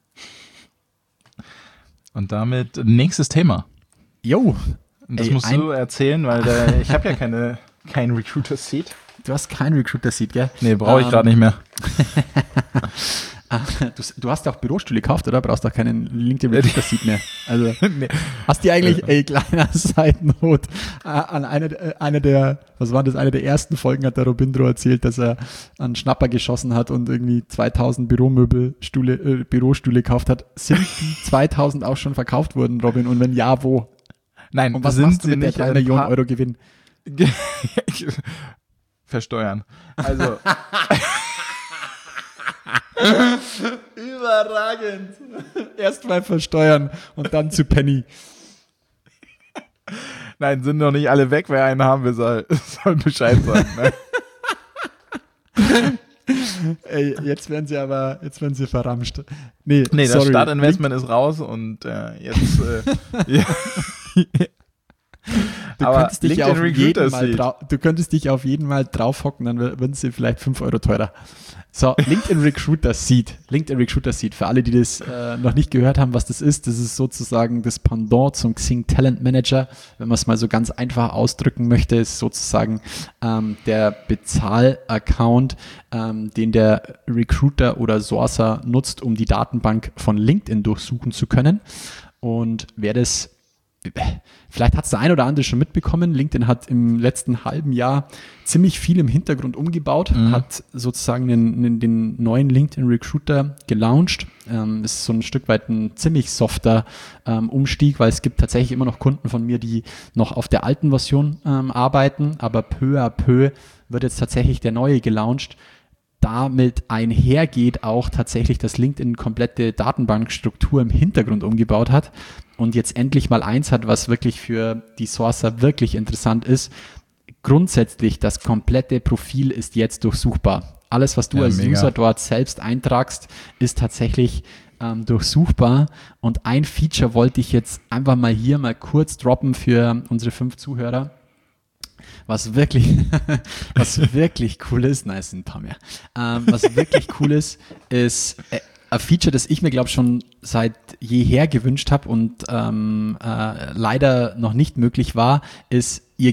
Und damit nächstes Thema. Jo. Das musst du erzählen, weil ich habe ja kein Recruiter-Seat. Du hast kein Recruiter-Seat, gell? Nee, brauche ich gerade nicht mehr. Du hast ja auch Bürostühle gekauft, oder? Brauchst doch keinen LinkedIn Recruiter-Seat mehr. Also, nee. Hast du eigentlich, kleiner Side-Note, an eine der ersten Folgen hat der Robindro erzählt, dass er einen Schnapper geschossen hat und irgendwie 2000 Bürostühle gekauft hat. Sind die 2000 auch schon verkauft worden, Robin? Und wenn ja, wo? Nein, und was machst du mit der 3 Millionen Euro Gewinn? Versteuern. Also. Überragend. Erstmal versteuern und dann zu Penny. Nein, sind noch nicht alle weg. Wer einen haben will, soll Bescheid sagen. Ne? Ey, jetzt werden sie verramscht. Nee, sorry. Das Startinvestment ist raus und jetzt. Du könntest dich auf jeden Mal draufhocken, dann würden sie vielleicht 5 Euro teurer. So, LinkedIn Recruiter Seat. Für alle, die das noch nicht gehört haben, was das ist sozusagen das Pendant zum Xing Talent Manager. Wenn man es mal so ganz einfach ausdrücken möchte, ist sozusagen der Bezahl-Account, den der Recruiter oder Sourcer nutzt, um die Datenbank von LinkedIn durchsuchen zu können. Und vielleicht hat es der ein oder andere schon mitbekommen, LinkedIn hat im letzten halben Jahr ziemlich viel im Hintergrund umgebaut, hat sozusagen den neuen LinkedIn Recruiter gelauncht. Ist so ein Stück weit ein ziemlich softer Umstieg, weil es gibt tatsächlich immer noch Kunden von mir, die noch auf der alten Version arbeiten, aber peu à peu wird jetzt tatsächlich der neue gelauncht. Damit einhergeht auch tatsächlich, dass LinkedIn komplette Datenbankstruktur im Hintergrund umgebaut hat und jetzt endlich mal eins hat, was wirklich für die Sourcer wirklich interessant ist. Grundsätzlich, das komplette Profil ist jetzt durchsuchbar. Alles, was du als User dort selbst eintragst, ist tatsächlich durchsuchbar. Und ein Feature wollte ich jetzt einfach mal hier mal kurz droppen für unsere 5 Zuhörer. Was wirklich cool ist, nein, es sind ein paar mehr. Was wirklich cool ist ein Feature, das ich mir, glaube ich, schon seit jeher gewünscht habe und leider noch nicht möglich war, ist, ihr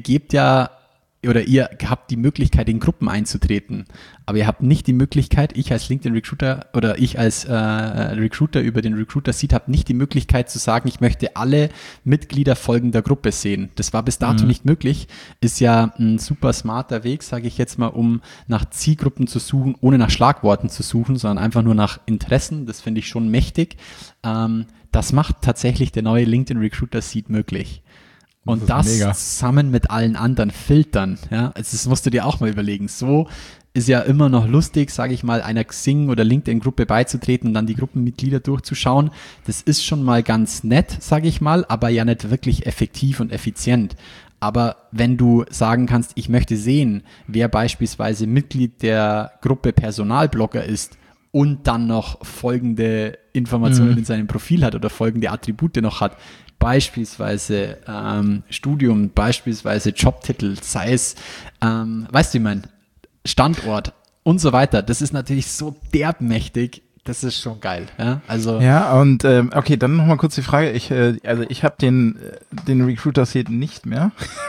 habt die Möglichkeit, in Gruppen einzutreten, aber ihr habt nicht die Möglichkeit, ich als LinkedIn Recruiter oder ich als Recruiter über den Recruiter Seat habe nicht die Möglichkeit zu sagen, ich möchte alle Mitglieder folgender Gruppe sehen. Das war bis dato nicht möglich. Ist ja ein super smarter Weg, sage ich jetzt mal, um nach Zielgruppen zu suchen, ohne nach Schlagworten zu suchen, sondern einfach nur nach Interessen. Das finde ich schon mächtig. Das macht tatsächlich der neue LinkedIn Recruiter Seat möglich. Und das zusammen mit allen anderen Filtern, ja, also das musst du dir auch mal überlegen. So ist ja immer noch lustig, sage ich mal, einer Xing- oder LinkedIn-Gruppe beizutreten und dann die Gruppenmitglieder durchzuschauen. Das ist schon mal ganz nett, sage ich mal, aber ja nicht wirklich effektiv und effizient. Aber wenn du sagen kannst, ich möchte sehen, wer beispielsweise Mitglied der Gruppe Personalblogger ist und dann noch folgende Informationen in seinem Profil hat oder folgende Attribute noch hat, beispielsweise Studium, beispielsweise Jobtitel, sei es, weißt du, ich meine, Standort und so weiter. Das ist natürlich so derbmächtig, das ist schon geil. Ja, also ja, und okay, dann nochmal kurz die Frage. Ich habe den Recruiter Seat nicht mehr.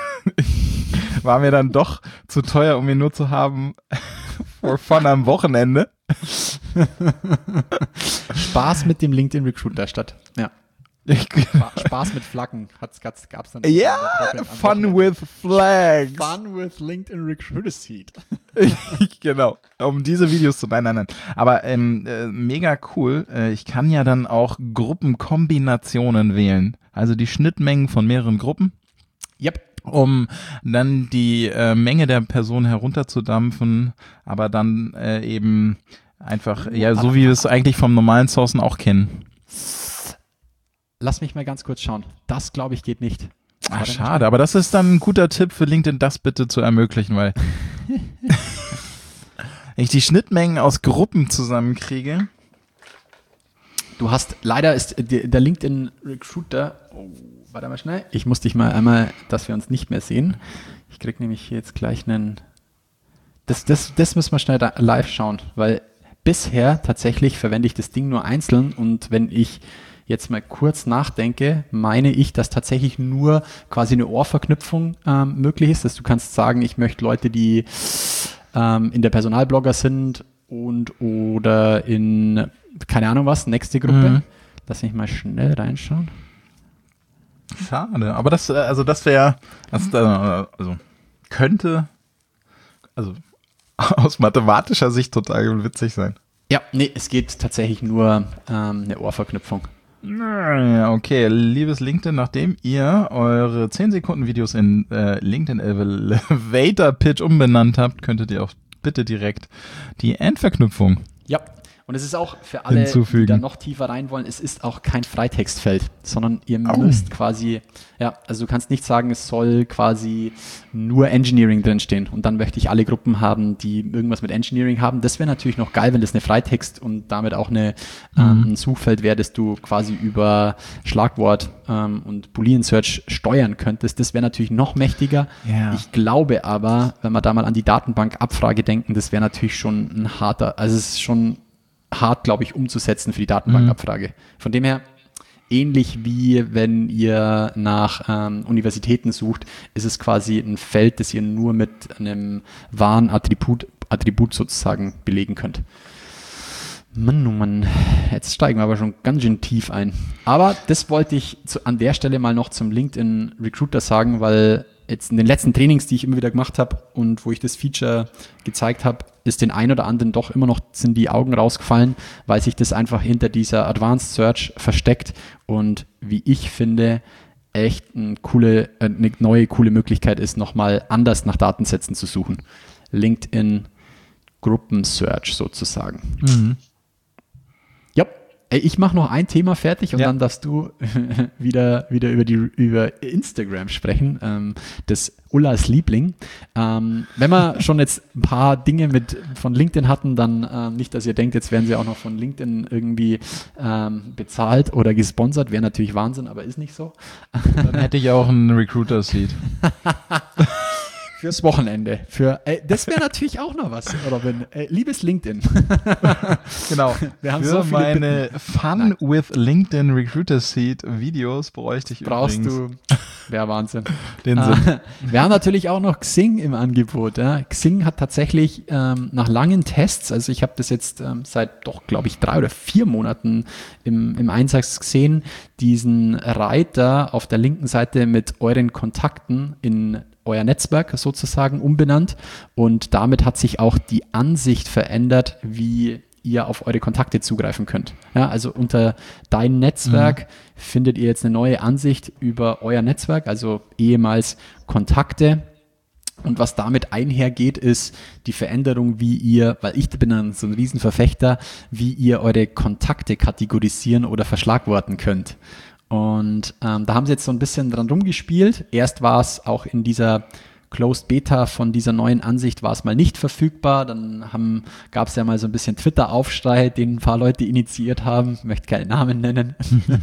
War mir dann doch zu teuer, um ihn nur zu haben von am Wochenende. Spaß mit dem LinkedIn Recruiter statt. Ja. Spaß mit Flaggen gab's dann. Ja, Fun with Flags. Fun with LinkedIn Recruiter Seat. Genau, um diese Videos zu... Nein. Aber mega cool. Ich kann ja dann auch Gruppenkombinationen wählen. Also die Schnittmengen von mehreren Gruppen. Yep. Um dann die Menge der Person herunterzudampfen, aber dann eben einfach, ja, so wie wir es eigentlich vom normalen Sourcen auch kennen. Lass mich mal ganz kurz schauen. Das, glaube ich, geht nicht. Ach, schade, aber das ist dann ein guter Tipp für LinkedIn, das bitte zu ermöglichen, weil ich die Schnittmengen aus Gruppen zusammenkriege. Du hast, leider ist der LinkedIn Recruiter, warte mal schnell, ich muss dich mal einmal, dass wir uns nicht mehr sehen. Ich krieg nämlich hier jetzt gleich einen, das müssen wir schnell live schauen, weil bisher tatsächlich verwende ich das Ding nur einzeln und wenn ich jetzt mal kurz nachdenke, meine ich, dass tatsächlich nur quasi eine Ohrverknüpfung möglich ist, dass du kannst sagen, ich möchte Leute, die in der Personalblogger sind oder in, keine Ahnung was, nächste Gruppe. Lass mich mal schnell reinschauen. Schade, aber das wäre, könnte, aus mathematischer Sicht total witzig sein. Ja, nee, es geht tatsächlich nur eine Ohrverknüpfung. Okay, liebes LinkedIn, nachdem ihr eure 10-Sekunden-Videos in LinkedIn Elevator Pitch umbenannt habt, könntet ihr auch bitte direkt die Endverknüpfung Ja, und es ist auch für alle, hinzufügen. die da noch tiefer rein wollen, es ist auch kein Freitextfeld, sondern ihr müsst quasi, ja, also du kannst nicht sagen, es soll quasi nur Engineering drinstehen und dann möchte ich alle Gruppen haben, die irgendwas mit Engineering haben. Das wäre natürlich noch geil, wenn das eine Freitext und damit auch ein Suchfeld wäre, das du quasi über Schlagwort und Boolean Search steuern könntest. Das wäre natürlich noch mächtiger. Ja. Ich glaube aber, wenn wir da mal an die Datenbankabfrage denken, das wäre natürlich schon ein harter, also es ist schon hart, glaube ich, umzusetzen für die Datenbankabfrage. Von dem her, ähnlich wie wenn ihr nach Universitäten sucht, ist es quasi ein Feld, das ihr nur mit einem wahren Attribut sozusagen belegen könnt. Mann, oh Mann, jetzt steigen wir aber schon ganz schön tief ein. Aber das wollte ich an der Stelle mal noch zum LinkedIn Recruiter sagen, weil jetzt in den letzten Trainings, die ich immer wieder gemacht habe und wo ich das Feature gezeigt habe, ist den ein oder anderen doch immer noch, sind die Augen rausgefallen, weil sich das einfach hinter dieser Advanced Search versteckt und wie ich finde, echt eine neue, coole Möglichkeit ist, nochmal anders nach Datensätzen zu suchen. LinkedIn Gruppensearch sozusagen. Ja, ich mache noch ein Thema fertig und dann darfst du wieder über Instagram sprechen, das Ullas Liebling. Wenn wir schon jetzt ein paar Dinge von LinkedIn hatten, dann nicht, dass ihr denkt, jetzt werden sie auch noch von LinkedIn irgendwie bezahlt oder gesponsert, wäre natürlich Wahnsinn, aber ist nicht so. Dann hätte ich auch einen Recruiter-Seat. Fürs Wochenende. Das wäre natürlich auch noch was, Robin. Liebes LinkedIn. Genau. Wir haben für so viele meine Fun with LinkedIn Recruiter Seat Videos bräuchte ich brauchst übrigens. Wäre Wahnsinn. Den Sinn. Wir haben natürlich auch noch Xing im Angebot. Ja. Xing hat tatsächlich nach langen Tests, also ich habe das jetzt seit doch, glaube ich, 3 oder 4 Monaten im Einsatz gesehen, diesen Reiter auf der linken Seite mit euren Kontakten in euer Netzwerk sozusagen umbenannt und damit hat sich auch die Ansicht verändert, wie ihr auf eure Kontakte zugreifen könnt. Ja, also unter dein Netzwerk findet ihr jetzt eine neue Ansicht über euer Netzwerk, also ehemals Kontakte. Und was damit einhergeht, ist die Veränderung, wie ihr, weil ich bin dann so ein Riesenverfechter, wie ihr eure Kontakte kategorisieren oder verschlagworten könnt. Und da haben sie jetzt so ein bisschen dran rumgespielt. Erst war es auch in dieser Closed Beta von dieser neuen Ansicht war es mal nicht verfügbar. Dann gab es ja mal so ein bisschen Twitter-Aufschrei, den ein paar Leute initiiert haben. Ich möchte keine Namen nennen.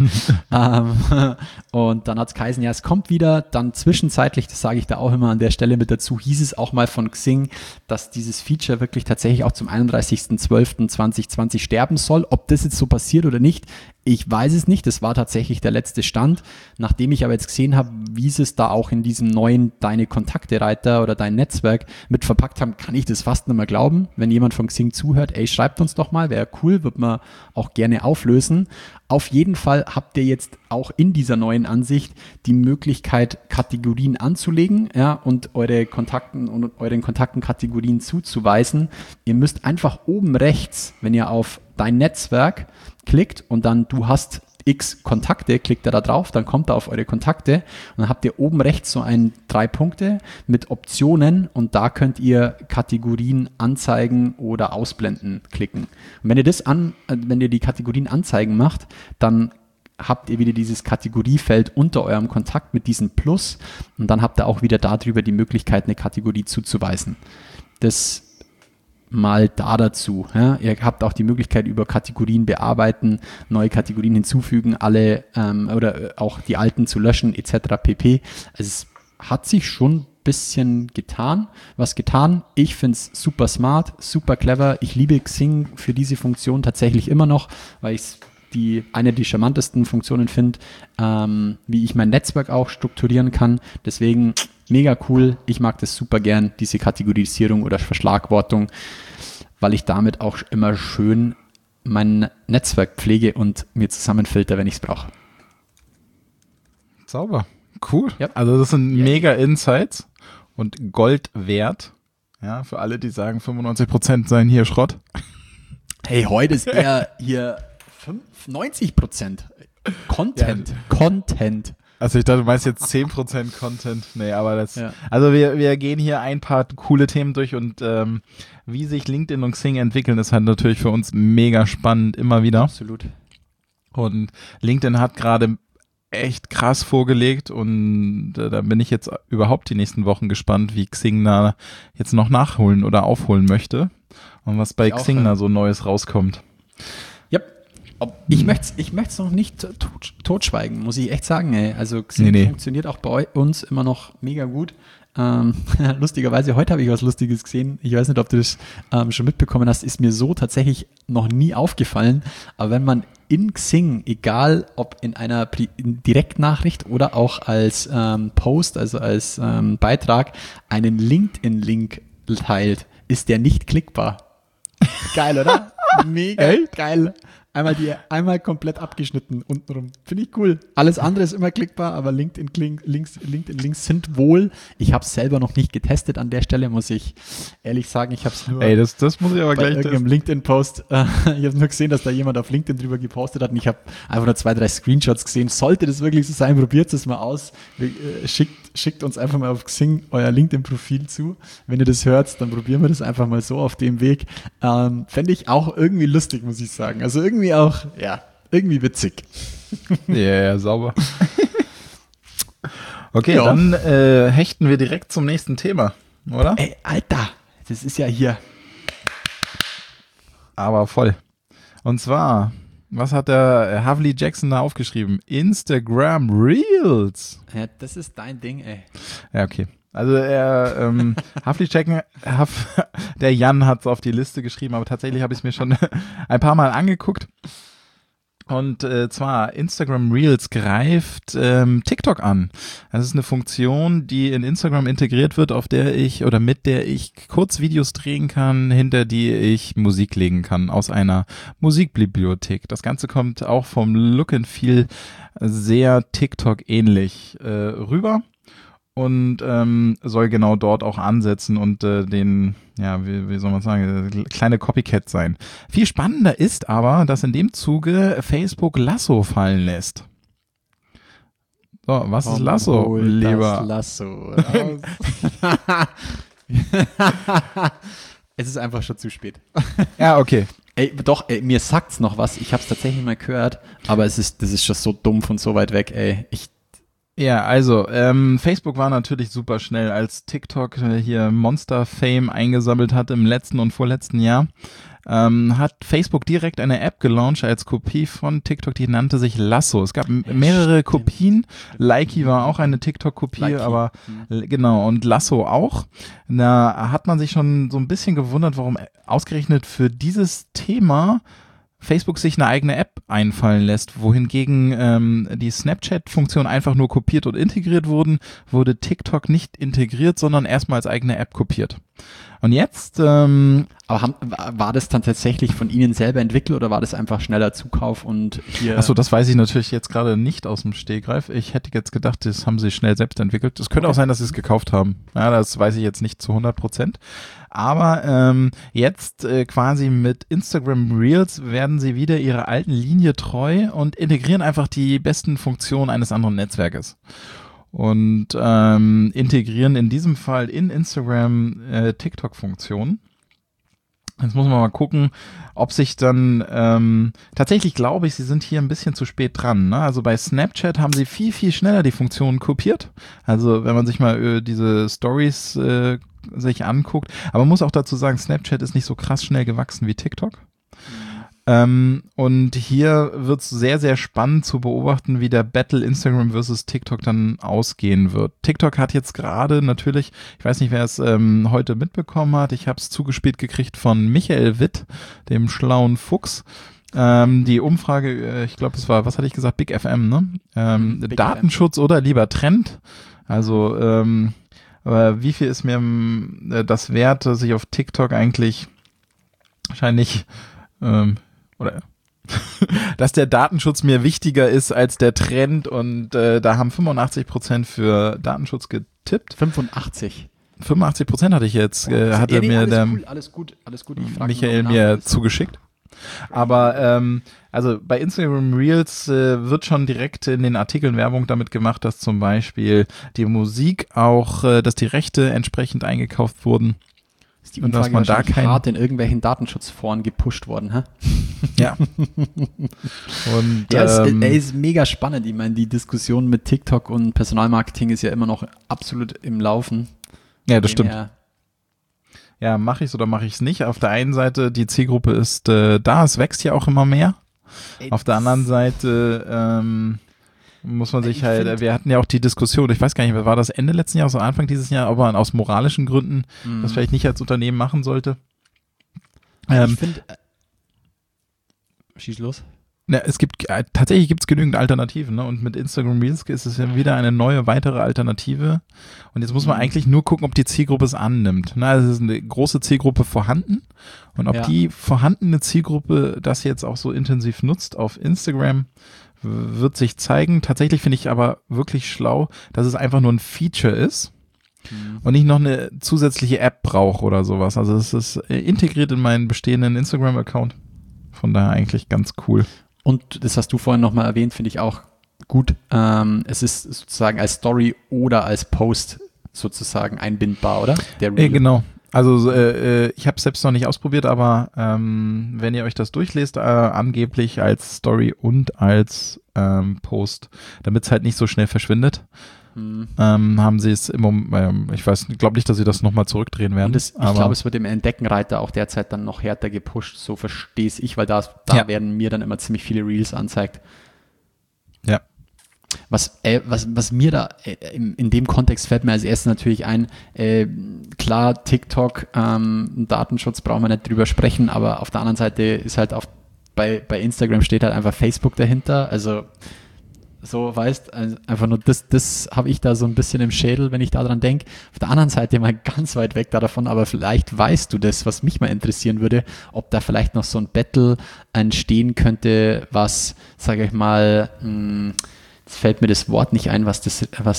Und dann hat es geheißen, ja, es kommt wieder. Dann zwischenzeitlich, das sage ich da auch immer an der Stelle mit dazu, hieß es auch mal von Xing, dass dieses Feature wirklich tatsächlich auch zum 31.12.2020 sterben soll. Ob das jetzt so passiert oder nicht, Ich weiß es nicht, das war tatsächlich der letzte Stand. Nachdem ich aber jetzt gesehen habe, wie sie es da auch in diesem neuen Deine Kontakte-Reiter oder dein Netzwerk mit verpackt haben, kann ich das fast nicht mehr glauben. Wenn jemand von Xing zuhört, ey, schreibt uns doch mal, wäre cool, wird man auch gerne auflösen. Auf jeden Fall habt ihr jetzt auch in dieser neuen Ansicht die Möglichkeit, Kategorien anzulegen, ja, und euren Kontakten Kategorien zuzuweisen. Ihr müsst einfach oben rechts, wenn ihr auf dein Netzwerk klickt und dann du hast X Kontakte, klickt er da drauf, dann kommt er auf eure Kontakte und dann habt ihr oben rechts so 3 Punkte mit Optionen und da könnt ihr Kategorien anzeigen oder ausblenden klicken. Und wenn ihr die Kategorien anzeigen macht, dann habt ihr wieder dieses Kategoriefeld unter eurem Kontakt mit diesem Plus und dann habt ihr auch wieder darüber die Möglichkeit, eine Kategorie zuzuweisen. Das mal dazu. Ja. Ihr habt auch die Möglichkeit, über Kategorien bearbeiten, neue Kategorien hinzufügen, alle oder auch die alten zu löschen, etc. pp. Also es hat sich schon ein bisschen getan. Ich finde es super smart, super clever. Ich liebe Xing für diese Funktion tatsächlich immer noch, weil ich es eine der charmantesten Funktionen finde, wie ich mein Netzwerk auch strukturieren kann. Deswegen mega cool. Ich mag das super gern, diese Kategorisierung oder Verschlagwortung, weil ich damit auch immer schön mein Netzwerk pflege und mir zusammenfilter, wenn ich es brauche. Sauber. Cool. Yep. Also das sind mega Insights und Gold wert. Ja, für alle, die sagen, 95% seien hier Schrott. Hey, heute ist eher hier 90% Content. Ja. Content. Also ich dachte, du meinst jetzt 10% Content. Nee, aber also wir gehen hier ein paar coole Themen durch und wie sich LinkedIn und Xing entwickeln, ist halt natürlich für uns mega spannend, immer wieder. Absolut. Und LinkedIn hat gerade echt krass vorgelegt und da bin ich jetzt überhaupt die nächsten Wochen gespannt, wie Xing da jetzt noch nachholen oder aufholen möchte und was bei Xing da so Neues rauskommt. Ich möchte es noch nicht totschweigen, muss ich echt sagen. Ey. Also Xing funktioniert auch bei uns immer noch mega gut. Lustigerweise, heute habe ich was Lustiges gesehen. Ich weiß nicht, ob du das schon mitbekommen hast, ist mir so tatsächlich noch nie aufgefallen. Aber wenn man in Xing, egal ob in einer Direktnachricht oder auch als Post, also als Beitrag, einen LinkedIn-Link teilt, ist der nicht klickbar. Geil, oder? Mega geil. Einmal komplett abgeschnitten untenrum. Finde ich cool. Alles andere ist immer klickbar, aber LinkedIn-Links sind wohl. Ich habe es selber noch nicht getestet an der Stelle, muss ich ehrlich sagen. Ich habe es nur das muss ich aber bei gleich irgendeinem LinkedIn-Post. Ich habe nur gesehen, dass da jemand auf LinkedIn drüber gepostet hat und ich habe einfach nur 2, 3 Screenshots gesehen. Sollte das wirklich so sein, probiert es mal aus. Schickt uns einfach mal auf Xing euer LinkedIn-Profil zu. Wenn ihr das hört, dann probieren wir das einfach mal so auf dem Weg. Fände ich auch irgendwie lustig, muss ich sagen. Also irgendwie auch, irgendwie witzig. Ja, sauber. Okay, dann hechten wir direkt zum nächsten Thema, oder? Ey, Alter, das ist ja hier. Aber voll. Und zwar, was hat der Havli Jackson da aufgeschrieben? Instagram Reels. Ja, das ist dein Ding, ey. Ja, okay. Also Havli Jackson, der Jan hat es auf die Liste geschrieben, aber tatsächlich habe ich es mir schon ein paar Mal angeguckt. Und zwar Instagram Reels greift TikTok an. Das ist eine Funktion, die in Instagram integriert wird, mit der ich Kurzvideos drehen kann, hinter die ich Musik legen kann aus einer Musikbibliothek. Das Ganze kommt auch vom Look and Feel sehr TikTok ähnlich rüber. Und soll genau dort auch ansetzen und wie soll man sagen, kleine Copycat sein. Viel spannender ist aber, dass in dem Zuge Facebook Lasso fallen lässt. So, was ist Lasso, lieber? Lasso. Es ist einfach schon zu spät. Ja, okay. Mir sagt's noch was. Ich habe es tatsächlich mal gehört, aber das ist schon so dumpf und so weit weg, ey. Ja, also Facebook war natürlich super schnell, als TikTok hier Monster-Fame eingesammelt hat im letzten und vorletzten Jahr. Hat Facebook direkt eine App gelauncht als Kopie von TikTok, die nannte sich Lasso. Es gab mehrere Kopien. Likey war auch eine TikTok-Kopie, aber genau, und Lasso auch. Da hat man sich schon so ein bisschen gewundert, warum ausgerechnet für dieses Thema Facebook sich eine eigene App einfallen lässt, wohingegen die Snapchat-Funktion einfach nur kopiert und integriert wurden, wurde TikTok nicht integriert, sondern erstmal als eigene App kopiert. Und jetzt Aber war das dann tatsächlich von Ihnen selber entwickelt oder war das einfach schneller Zukauf und hier... Achso, das weiß ich natürlich jetzt gerade nicht aus dem Stegreif. Ich hätte jetzt gedacht, das haben sie schnell selbst entwickelt. Es könnte auch sein, dass sie es gekauft haben. Ja, das weiß ich jetzt nicht zu 100%. Aber jetzt quasi mit Instagram Reels werden sie wieder ihrer alten Linie treu und integrieren einfach die besten Funktionen eines anderen Netzwerkes. Und integrieren in diesem Fall in Instagram TikTok-Funktionen. Jetzt muss man mal gucken, ob sich dann, tatsächlich glaube ich, sie sind hier ein bisschen zu spät dran. Ne? Also bei Snapchat haben sie viel, viel schneller die Funktionen kopiert. Also wenn man sich mal diese Stories sich anguckt. Aber man muss auch dazu sagen, Snapchat ist nicht so krass schnell gewachsen wie TikTok. Und hier wird es sehr, sehr spannend zu beobachten, wie der Battle Instagram versus TikTok dann ausgehen wird. TikTok hat jetzt gerade natürlich, ich weiß nicht, wer es heute mitbekommen hat, ich habe es zugespielt gekriegt von Michael Witt, dem schlauen Fuchs. Die Umfrage, ich glaube, es war, was hatte ich gesagt, Big FM, ne? Big Datenschutz oder lieber Trend? Also, wie viel ist mir das wert, dass ich auf TikTok eigentlich wahrscheinlich oder dass der Datenschutz mir wichtiger ist als der Trend und da haben 85% für Datenschutz getippt. 85% hatte ich jetzt, hatte mir der alles gut. Ich Michael mir zugeschickt. Aber also bei Instagram Reels wird schon direkt in den Artikeln Werbung damit gemacht, dass zum Beispiel die Musik auch, dass die Rechte entsprechend eingekauft wurden. Ist die Umfrage und dass man da hart in irgendwelchen Datenschutzforen gepusht worden, hä? Ja. Und ja, es ist mega spannend. Ich meine, die Diskussion mit TikTok und Personalmarketing ist ja immer noch absolut im Laufen. Ja, das stimmt. Ja, mache ich es oder mache ich es nicht? Auf der einen Seite, die Zielgruppe ist da, es wächst ja auch immer mehr. Auf der anderen Seite muss man sich wir hatten ja auch die Diskussion, ich weiß gar nicht, war das Ende letzten Jahres oder Anfang dieses Jahr, ob man aus moralischen Gründen das vielleicht nicht als Unternehmen machen sollte. Ich finde, schieß los. Tatsächlich gibt es genügend Alternativen, ne? Und mit Instagram Reels ist es ja wieder eine neue, weitere Alternative. Und jetzt muss man eigentlich nur gucken, ob die Zielgruppe es annimmt. Ne? Also es ist eine große Zielgruppe vorhanden. Und ob die vorhandene Zielgruppe das jetzt auch so intensiv nutzt auf Instagram, wird sich zeigen. Tatsächlich finde ich aber wirklich schlau, dass es einfach nur ein Feature ist und nicht noch eine zusätzliche App braucht oder sowas. Also es ist integriert in meinen bestehenden Instagram-Account. Von daher eigentlich ganz cool. Und das hast du vorhin nochmal erwähnt, finde ich auch gut. Es ist sozusagen als Story oder als Post sozusagen einbindbar, oder? Der Reel. Genau. Also ich habe es selbst noch nicht ausprobiert, aber wenn ihr euch das durchlest, angeblich als Story und als Post, damit es halt nicht so schnell verschwindet, haben sie es im Moment, ich glaube nicht, dass sie das nochmal zurückdrehen werden. Ich glaube, es wird im Entdeckenreiter auch derzeit dann noch härter gepusht, so verstehe ich, weil da werden mir dann immer ziemlich viele Reels angezeigt. Ja. Was mir da in dem Kontext fällt mir als erstes natürlich ein, klar, TikTok, Datenschutz brauchen wir nicht drüber sprechen, aber auf der anderen Seite ist halt bei Instagram steht halt einfach Facebook dahinter, also so, weißt, einfach nur das habe ich da so ein bisschen im Schädel, wenn ich da dran denke. Auf der anderen Seite mal ganz weit weg davon, aber vielleicht weißt du das, was mich mal interessieren würde, ob da vielleicht noch so ein Battle entstehen könnte, was, sage ich mal, jetzt fällt mir das Wort nicht ein, was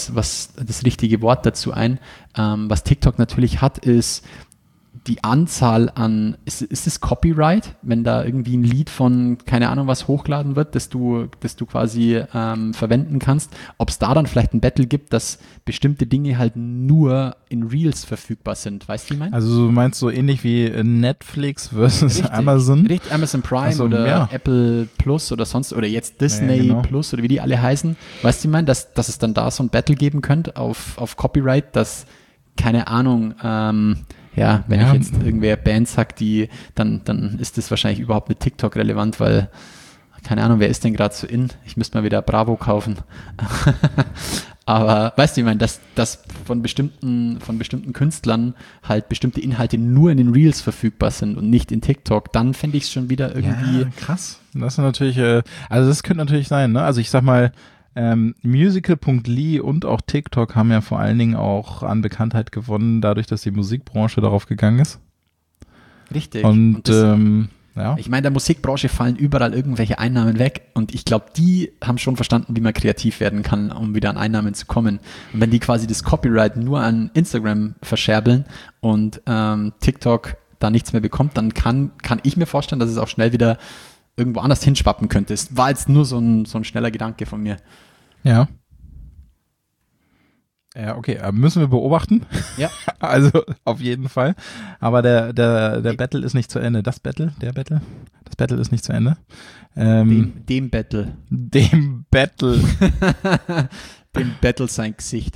das richtige Wort dazu ein. Was TikTok natürlich hat, ist die Anzahl an, ist es Copyright, wenn da irgendwie ein Lied von, keine Ahnung was, hochgeladen wird, das du quasi verwenden kannst, ob es da dann vielleicht ein Battle gibt, dass bestimmte Dinge halt nur in Reels verfügbar sind, weißt du, wie ich meine? Also du meinst so ähnlich wie Netflix versus Amazon? Richtig, Amazon Prime oder Apple Plus oder sonst, oder jetzt Disney Plus oder wie die alle heißen, weißt du, wie ich meine, dass es dann da so ein Battle geben könnte auf Copyright, dass, keine Ahnung, wenn ich jetzt irgendwer Band sagt, dann ist das wahrscheinlich überhaupt mit TikTok relevant, weil, keine Ahnung, wer ist denn gerade so in? Ich müsste mal wieder Bravo kaufen. Aber weißt du, ich meine, dass von bestimmten Künstlern halt bestimmte Inhalte nur in den Reels verfügbar sind und nicht in TikTok, dann fände ich es schon wieder irgendwie. Ja, krass. Das ist natürlich, also das könnte natürlich sein, ne? Also ich sag mal, Musical.ly und auch TikTok haben ja vor allen Dingen auch an Bekanntheit gewonnen, dadurch, dass die Musikbranche darauf gegangen ist. Richtig. Und das, ja. ich meine, der Musikbranche fallen überall irgendwelche Einnahmen weg und ich glaube, die haben schon verstanden, wie man kreativ werden kann, um wieder an Einnahmen zu kommen. Und wenn die quasi das Copyright nur an Instagram verscherbeln und TikTok da nichts mehr bekommt, dann kann ich mir vorstellen, dass es auch schnell wieder irgendwo anders hinschwappen könnte. Es war jetzt nur so ein schneller Gedanke von mir. Ja. Ja, okay, müssen wir beobachten. Ja. Also auf jeden Fall. Aber der Battle ist nicht zu Ende. Das Battle ist nicht zu Ende. Dem Battle. Dem Battle. Dem Battle sein Gesicht.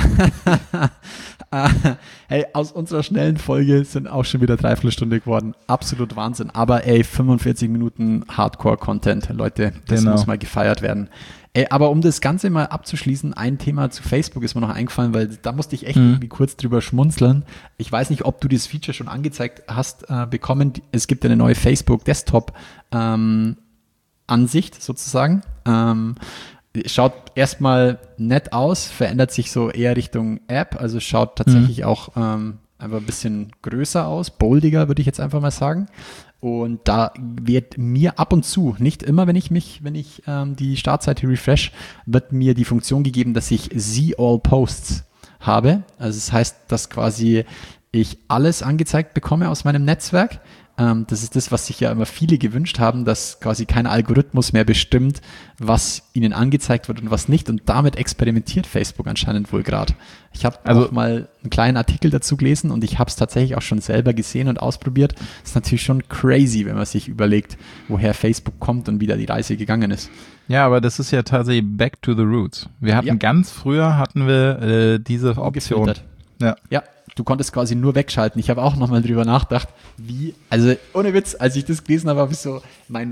Hey, aus unserer schnellen Folge sind auch schon wieder 3/4 Stunde geworden. Absolut Wahnsinn. Aber 45 Minuten Hardcore-Content, Leute, das muss mal gefeiert werden. Aber um das Ganze mal abzuschließen, ein Thema zu Facebook ist mir noch eingefallen, weil da musste ich echt irgendwie kurz drüber schmunzeln. Ich weiß nicht, ob du das Feature schon angezeigt hast bekommen. Es gibt eine neue Facebook Desktop Ansicht sozusagen. Schaut erstmal nett aus, verändert sich so eher Richtung App, also schaut tatsächlich auch einfach ein bisschen größer aus, boldiger würde ich jetzt einfach mal sagen. Und da wird mir ab und zu, nicht immer, wenn ich die Startseite refresh, wird mir die Funktion gegeben, dass ich See All Posts habe. Also das heißt, dass quasi ich alles angezeigt bekomme aus meinem Netzwerk. Das ist das, was sich ja immer viele gewünscht haben, dass quasi kein Algorithmus mehr bestimmt, was ihnen angezeigt wird und was nicht. Und damit experimentiert Facebook anscheinend wohl gerade. Ich habe auch mal einen kleinen Artikel dazu gelesen und ich habe es tatsächlich auch schon selber gesehen und ausprobiert. Das ist natürlich schon crazy, wenn man sich überlegt, woher Facebook kommt und wie da die Reise gegangen ist. Ja, aber das ist ja tatsächlich back to the roots. Wir hatten ganz früher diese Option. Ja. Du konntest quasi nur wegschalten. Ich habe auch nochmal drüber nachgedacht, also ohne Witz, als ich das gelesen habe, habe ich so mein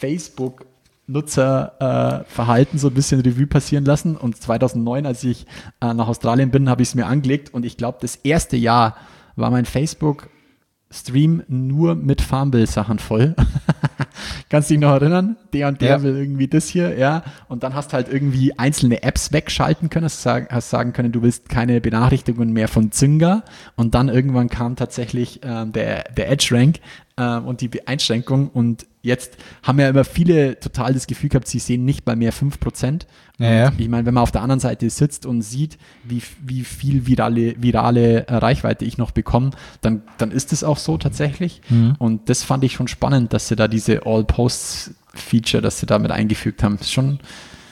Facebook-Nutzerverhalten so ein bisschen Revue passieren lassen. Und 2009, als ich nach Australien bin, habe ich es mir angelegt. Und ich glaube, das erste Jahr war mein Facebook-Stream nur mit Farmville-Sachen voll. Kannst du dich noch erinnern? Der und der will irgendwie das hier, ja. Und dann hast du halt irgendwie einzelne Apps wegschalten können, hast sagen können, du willst keine Benachrichtigungen mehr von Zynga. Und dann irgendwann kam tatsächlich der Edge-Rank und die Einschränkung. Und jetzt haben ja immer viele total das Gefühl gehabt, sie sehen nicht mal mehr 5%. Ja. Ich meine, wenn man auf der anderen Seite sitzt und sieht, wie viel virale Reichweite ich noch bekomme, dann ist es auch so tatsächlich. Und das fand ich schon spannend, dass sie da diese All-Posts-Feature, dass sie da mit eingefügt haben. Ist schon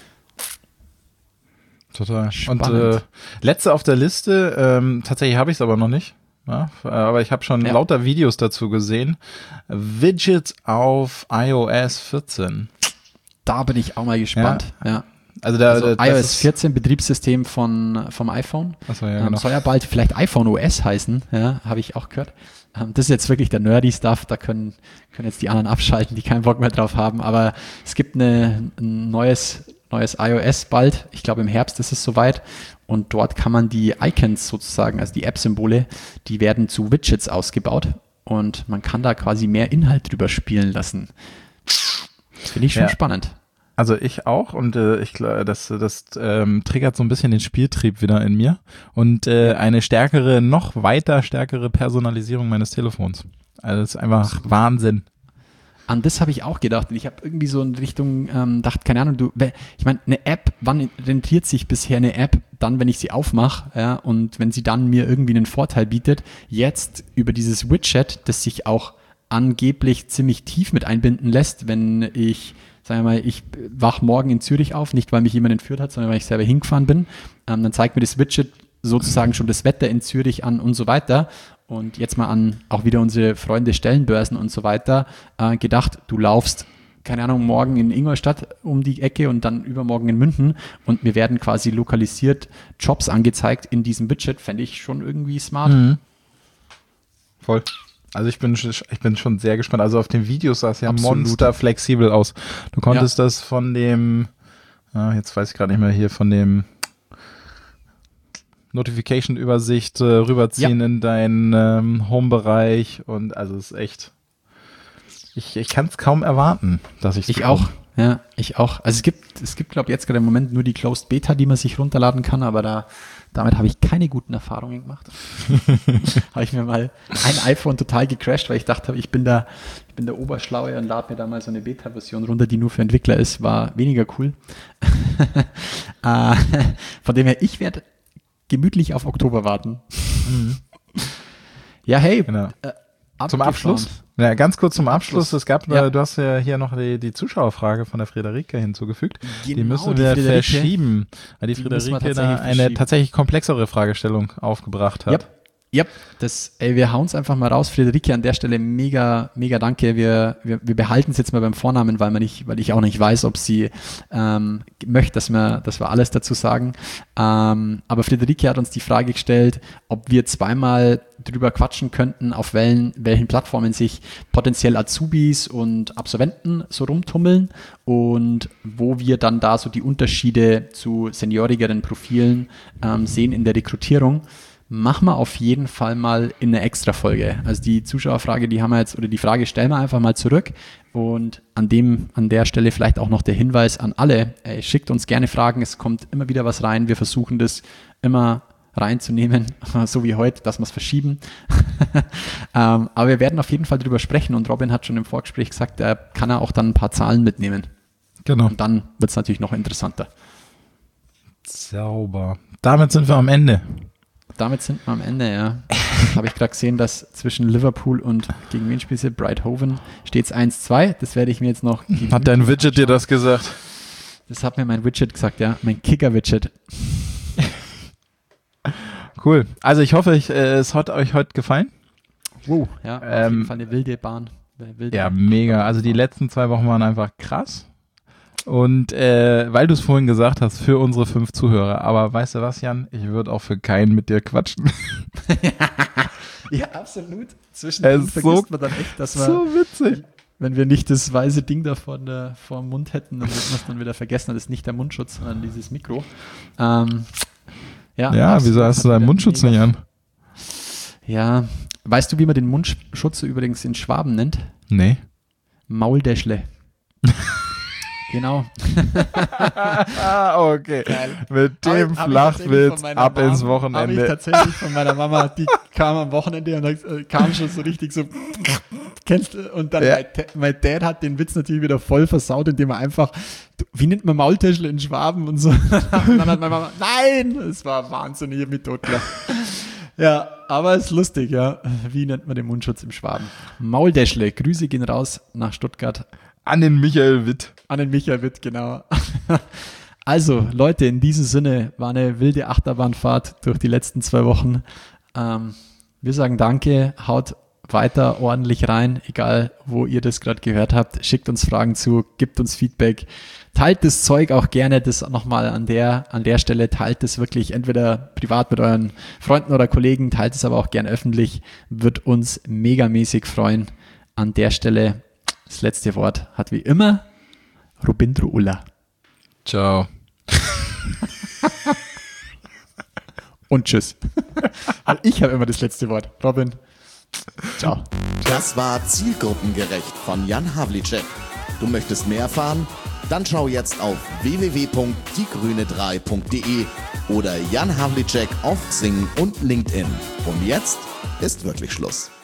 total spannend. Und letzte auf der Liste, tatsächlich habe ich es aber noch nicht. Ja, aber ich habe schon lauter Videos dazu gesehen. Widgets auf iOS 14. Da bin ich auch mal gespannt. Ja. Also iOS 14, Betriebssystem vom iPhone. Achso, ja, genau. Soll ja bald vielleicht iPhone OS heißen, ja, habe ich auch gehört. Das ist jetzt wirklich der Nerdy-Stuff, da können jetzt die anderen abschalten, die keinen Bock mehr drauf haben. Aber es gibt ein neues iOS bald. Ich glaube, im Herbst ist es soweit. Und dort kann man die Icons sozusagen, also die App-Symbole, die werden zu Widgets ausgebaut. Und man kann da quasi mehr Inhalt drüber spielen lassen. Das finde ich schon spannend. Also ich auch und ich glaube, das triggert so ein bisschen den Spieltrieb wieder in mir und eine noch weiter stärkere Personalisierung meines Telefons. Also das ist einfach Wahnsinn. An das habe ich auch gedacht. Und ich habe irgendwie so in Richtung gedacht, keine Ahnung, ich meine, eine App, wann rentiert sich bisher eine App? Dann, wenn ich sie aufmache, ja, und wenn sie dann mir irgendwie einen Vorteil bietet. Jetzt über dieses Widget, das sich auch angeblich ziemlich tief mit einbinden lässt, wenn ich, sagen wir mal, ich wach morgen in Zürich auf, nicht weil mich jemand entführt hat, sondern weil ich selber hingefahren bin, dann zeigt mir das Widget sozusagen schon das Wetter in Zürich an und so weiter. Und jetzt mal an auch wieder unsere Freunde Stellenbörsen und so weiter gedacht, du laufst, keine Ahnung, morgen in Ingolstadt um die Ecke und dann übermorgen in München und mir werden quasi lokalisiert Jobs angezeigt in diesem Widget, fände ich schon irgendwie smart. Mhm. Voll. Also ich bin schon sehr gespannt. Also auf den Videos sah es ja monsterflexibel aus. Du konntest das von dem, jetzt weiß ich gerade nicht mehr hier, von dem Notification-Übersicht rüberziehen in deinen Home-Bereich und also es ist echt, ich kann es kaum erwarten, dass ich es Ich auch. Ja, ich auch. Also es gibt glaube ich, jetzt gerade im Moment nur die Closed Beta, die man sich runterladen kann, aber damit habe ich keine guten Erfahrungen gemacht. Habe ich mir mal ein iPhone total gecrashed, weil ich dachte, ich bin der Oberschlaue und lade mir da mal so eine Beta-Version runter, die nur für Entwickler ist. War weniger cool. Von dem her, ich werde gemütlich auf Oktober warten. Ja, hey. Genau. Zum Abschluss? Ja, ganz kurz zum Abschluss. Es gab, du hast ja hier noch die Zuschauerfrage von der Friederike hinzugefügt. Genau, die müssen wir verschieben, weil die Friederike da eine tatsächlich komplexere Fragestellung aufgebracht hat. Ja, wir hauen es einfach mal raus. Friederike, an der Stelle mega, mega danke. Wir behalten es jetzt mal beim Vornamen, weil ich auch nicht weiß, ob sie möchte, dass wir alles dazu sagen. Aber Friederike hat uns die Frage gestellt, ob wir zweimal drüber quatschen könnten, auf welchen Plattformen sich potenziell Azubis und Absolventen so rumtummeln und wo wir dann da so die Unterschiede zu seniorigeren Profilen sehen in der Rekrutierung. Machen wir auf jeden Fall mal in eine Extra-Folge. Also die Zuschauerfrage, die haben wir jetzt, oder die Frage stellen wir einfach mal zurück. Und an der Stelle vielleicht auch noch der Hinweis an alle, schickt uns gerne Fragen, es kommt immer wieder was rein. Wir versuchen das immer reinzunehmen, so wie heute, dass wir es verschieben. Aber wir werden auf jeden Fall drüber sprechen und Robin hat schon im Vorgespräch gesagt, er kann auch dann ein paar Zahlen mitnehmen. Genau. Und dann wird es natürlich noch interessanter. Sauber. Damit sind wir am Ende. Damit sind wir am Ende, ja. Habe ich gerade gesehen, dass zwischen Liverpool und gegen wen spielt sie? Brighthoven steht es 1-2. Das werde ich mir jetzt noch... Hat dein Widget dir das gesagt? Das hat mir mein Widget gesagt, ja. Mein Kicker-Widget. Cool. Also ich hoffe, es hat euch heute gefallen. Wow. Ja, auf jeden Fall eine wilde Bahn. Mega. Also die letzten 2 Wochen waren einfach krass. Und weil du es vorhin gesagt hast, für unsere 5 Zuhörer. Aber weißt du was, Jan? Ich würde auch für keinen mit dir quatschen. Ja, absolut. Zwischendurch vergisst man dann echt, dass man... So witzig. Wenn wir nicht das weiße Ding da vor dem Mund hätten, dann würden wir es dann wieder vergessen. Das ist nicht der Mundschutz, sondern dieses Mikro. Ja, wieso hast du deinen Mundschutz nicht an? Ja, weißt du, wie man den Mundschutz übrigens in Schwaben nennt? Nee. Mauldeschle. Genau. Okay. Geil. Mit dem Flachwitz ab ins Wochenende. Habe ich tatsächlich von meiner Mama, die kam am Wochenende und kam schon so richtig so, kennst du? Und dann mein Dad hat den Witz natürlich wieder voll versaut, indem er einfach, wie nennt man Maultäschle in Schwaben und so. Und dann hat meine Mama, nein! Es war wahnsinnig mit totgelacht. Ja, aber es ist lustig, ja. Wie nennt man den Mundschutz im Schwaben? Maultäschle. Grüße gehen raus nach Stuttgart. An den Michael Witt. An den Michael Witt, genau. Also, Leute, in diesem Sinne war eine wilde Achterbahnfahrt durch die letzten 2 Wochen. Wir sagen danke, haut weiter ordentlich rein, egal wo ihr das gerade gehört habt. Schickt uns Fragen zu, gibt uns Feedback. Teilt das Zeug auch gerne, das nochmal an der Stelle, teilt es wirklich entweder privat mit euren Freunden oder Kollegen, teilt es aber auch gerne öffentlich, wird uns megamäßig freuen. An der Stelle, das letzte Wort hat wie immer Robindro Ulla. Ciao. Und tschüss. Ich habe immer das letzte Wort. Robin. Ciao. Das war Zielgruppengerecht von Jan Havlicek. Du möchtest mehr erfahren? Dann schau jetzt auf www.diegrüne3.de oder Jan Havlicek auf Xing und LinkedIn. Und jetzt ist wirklich Schluss.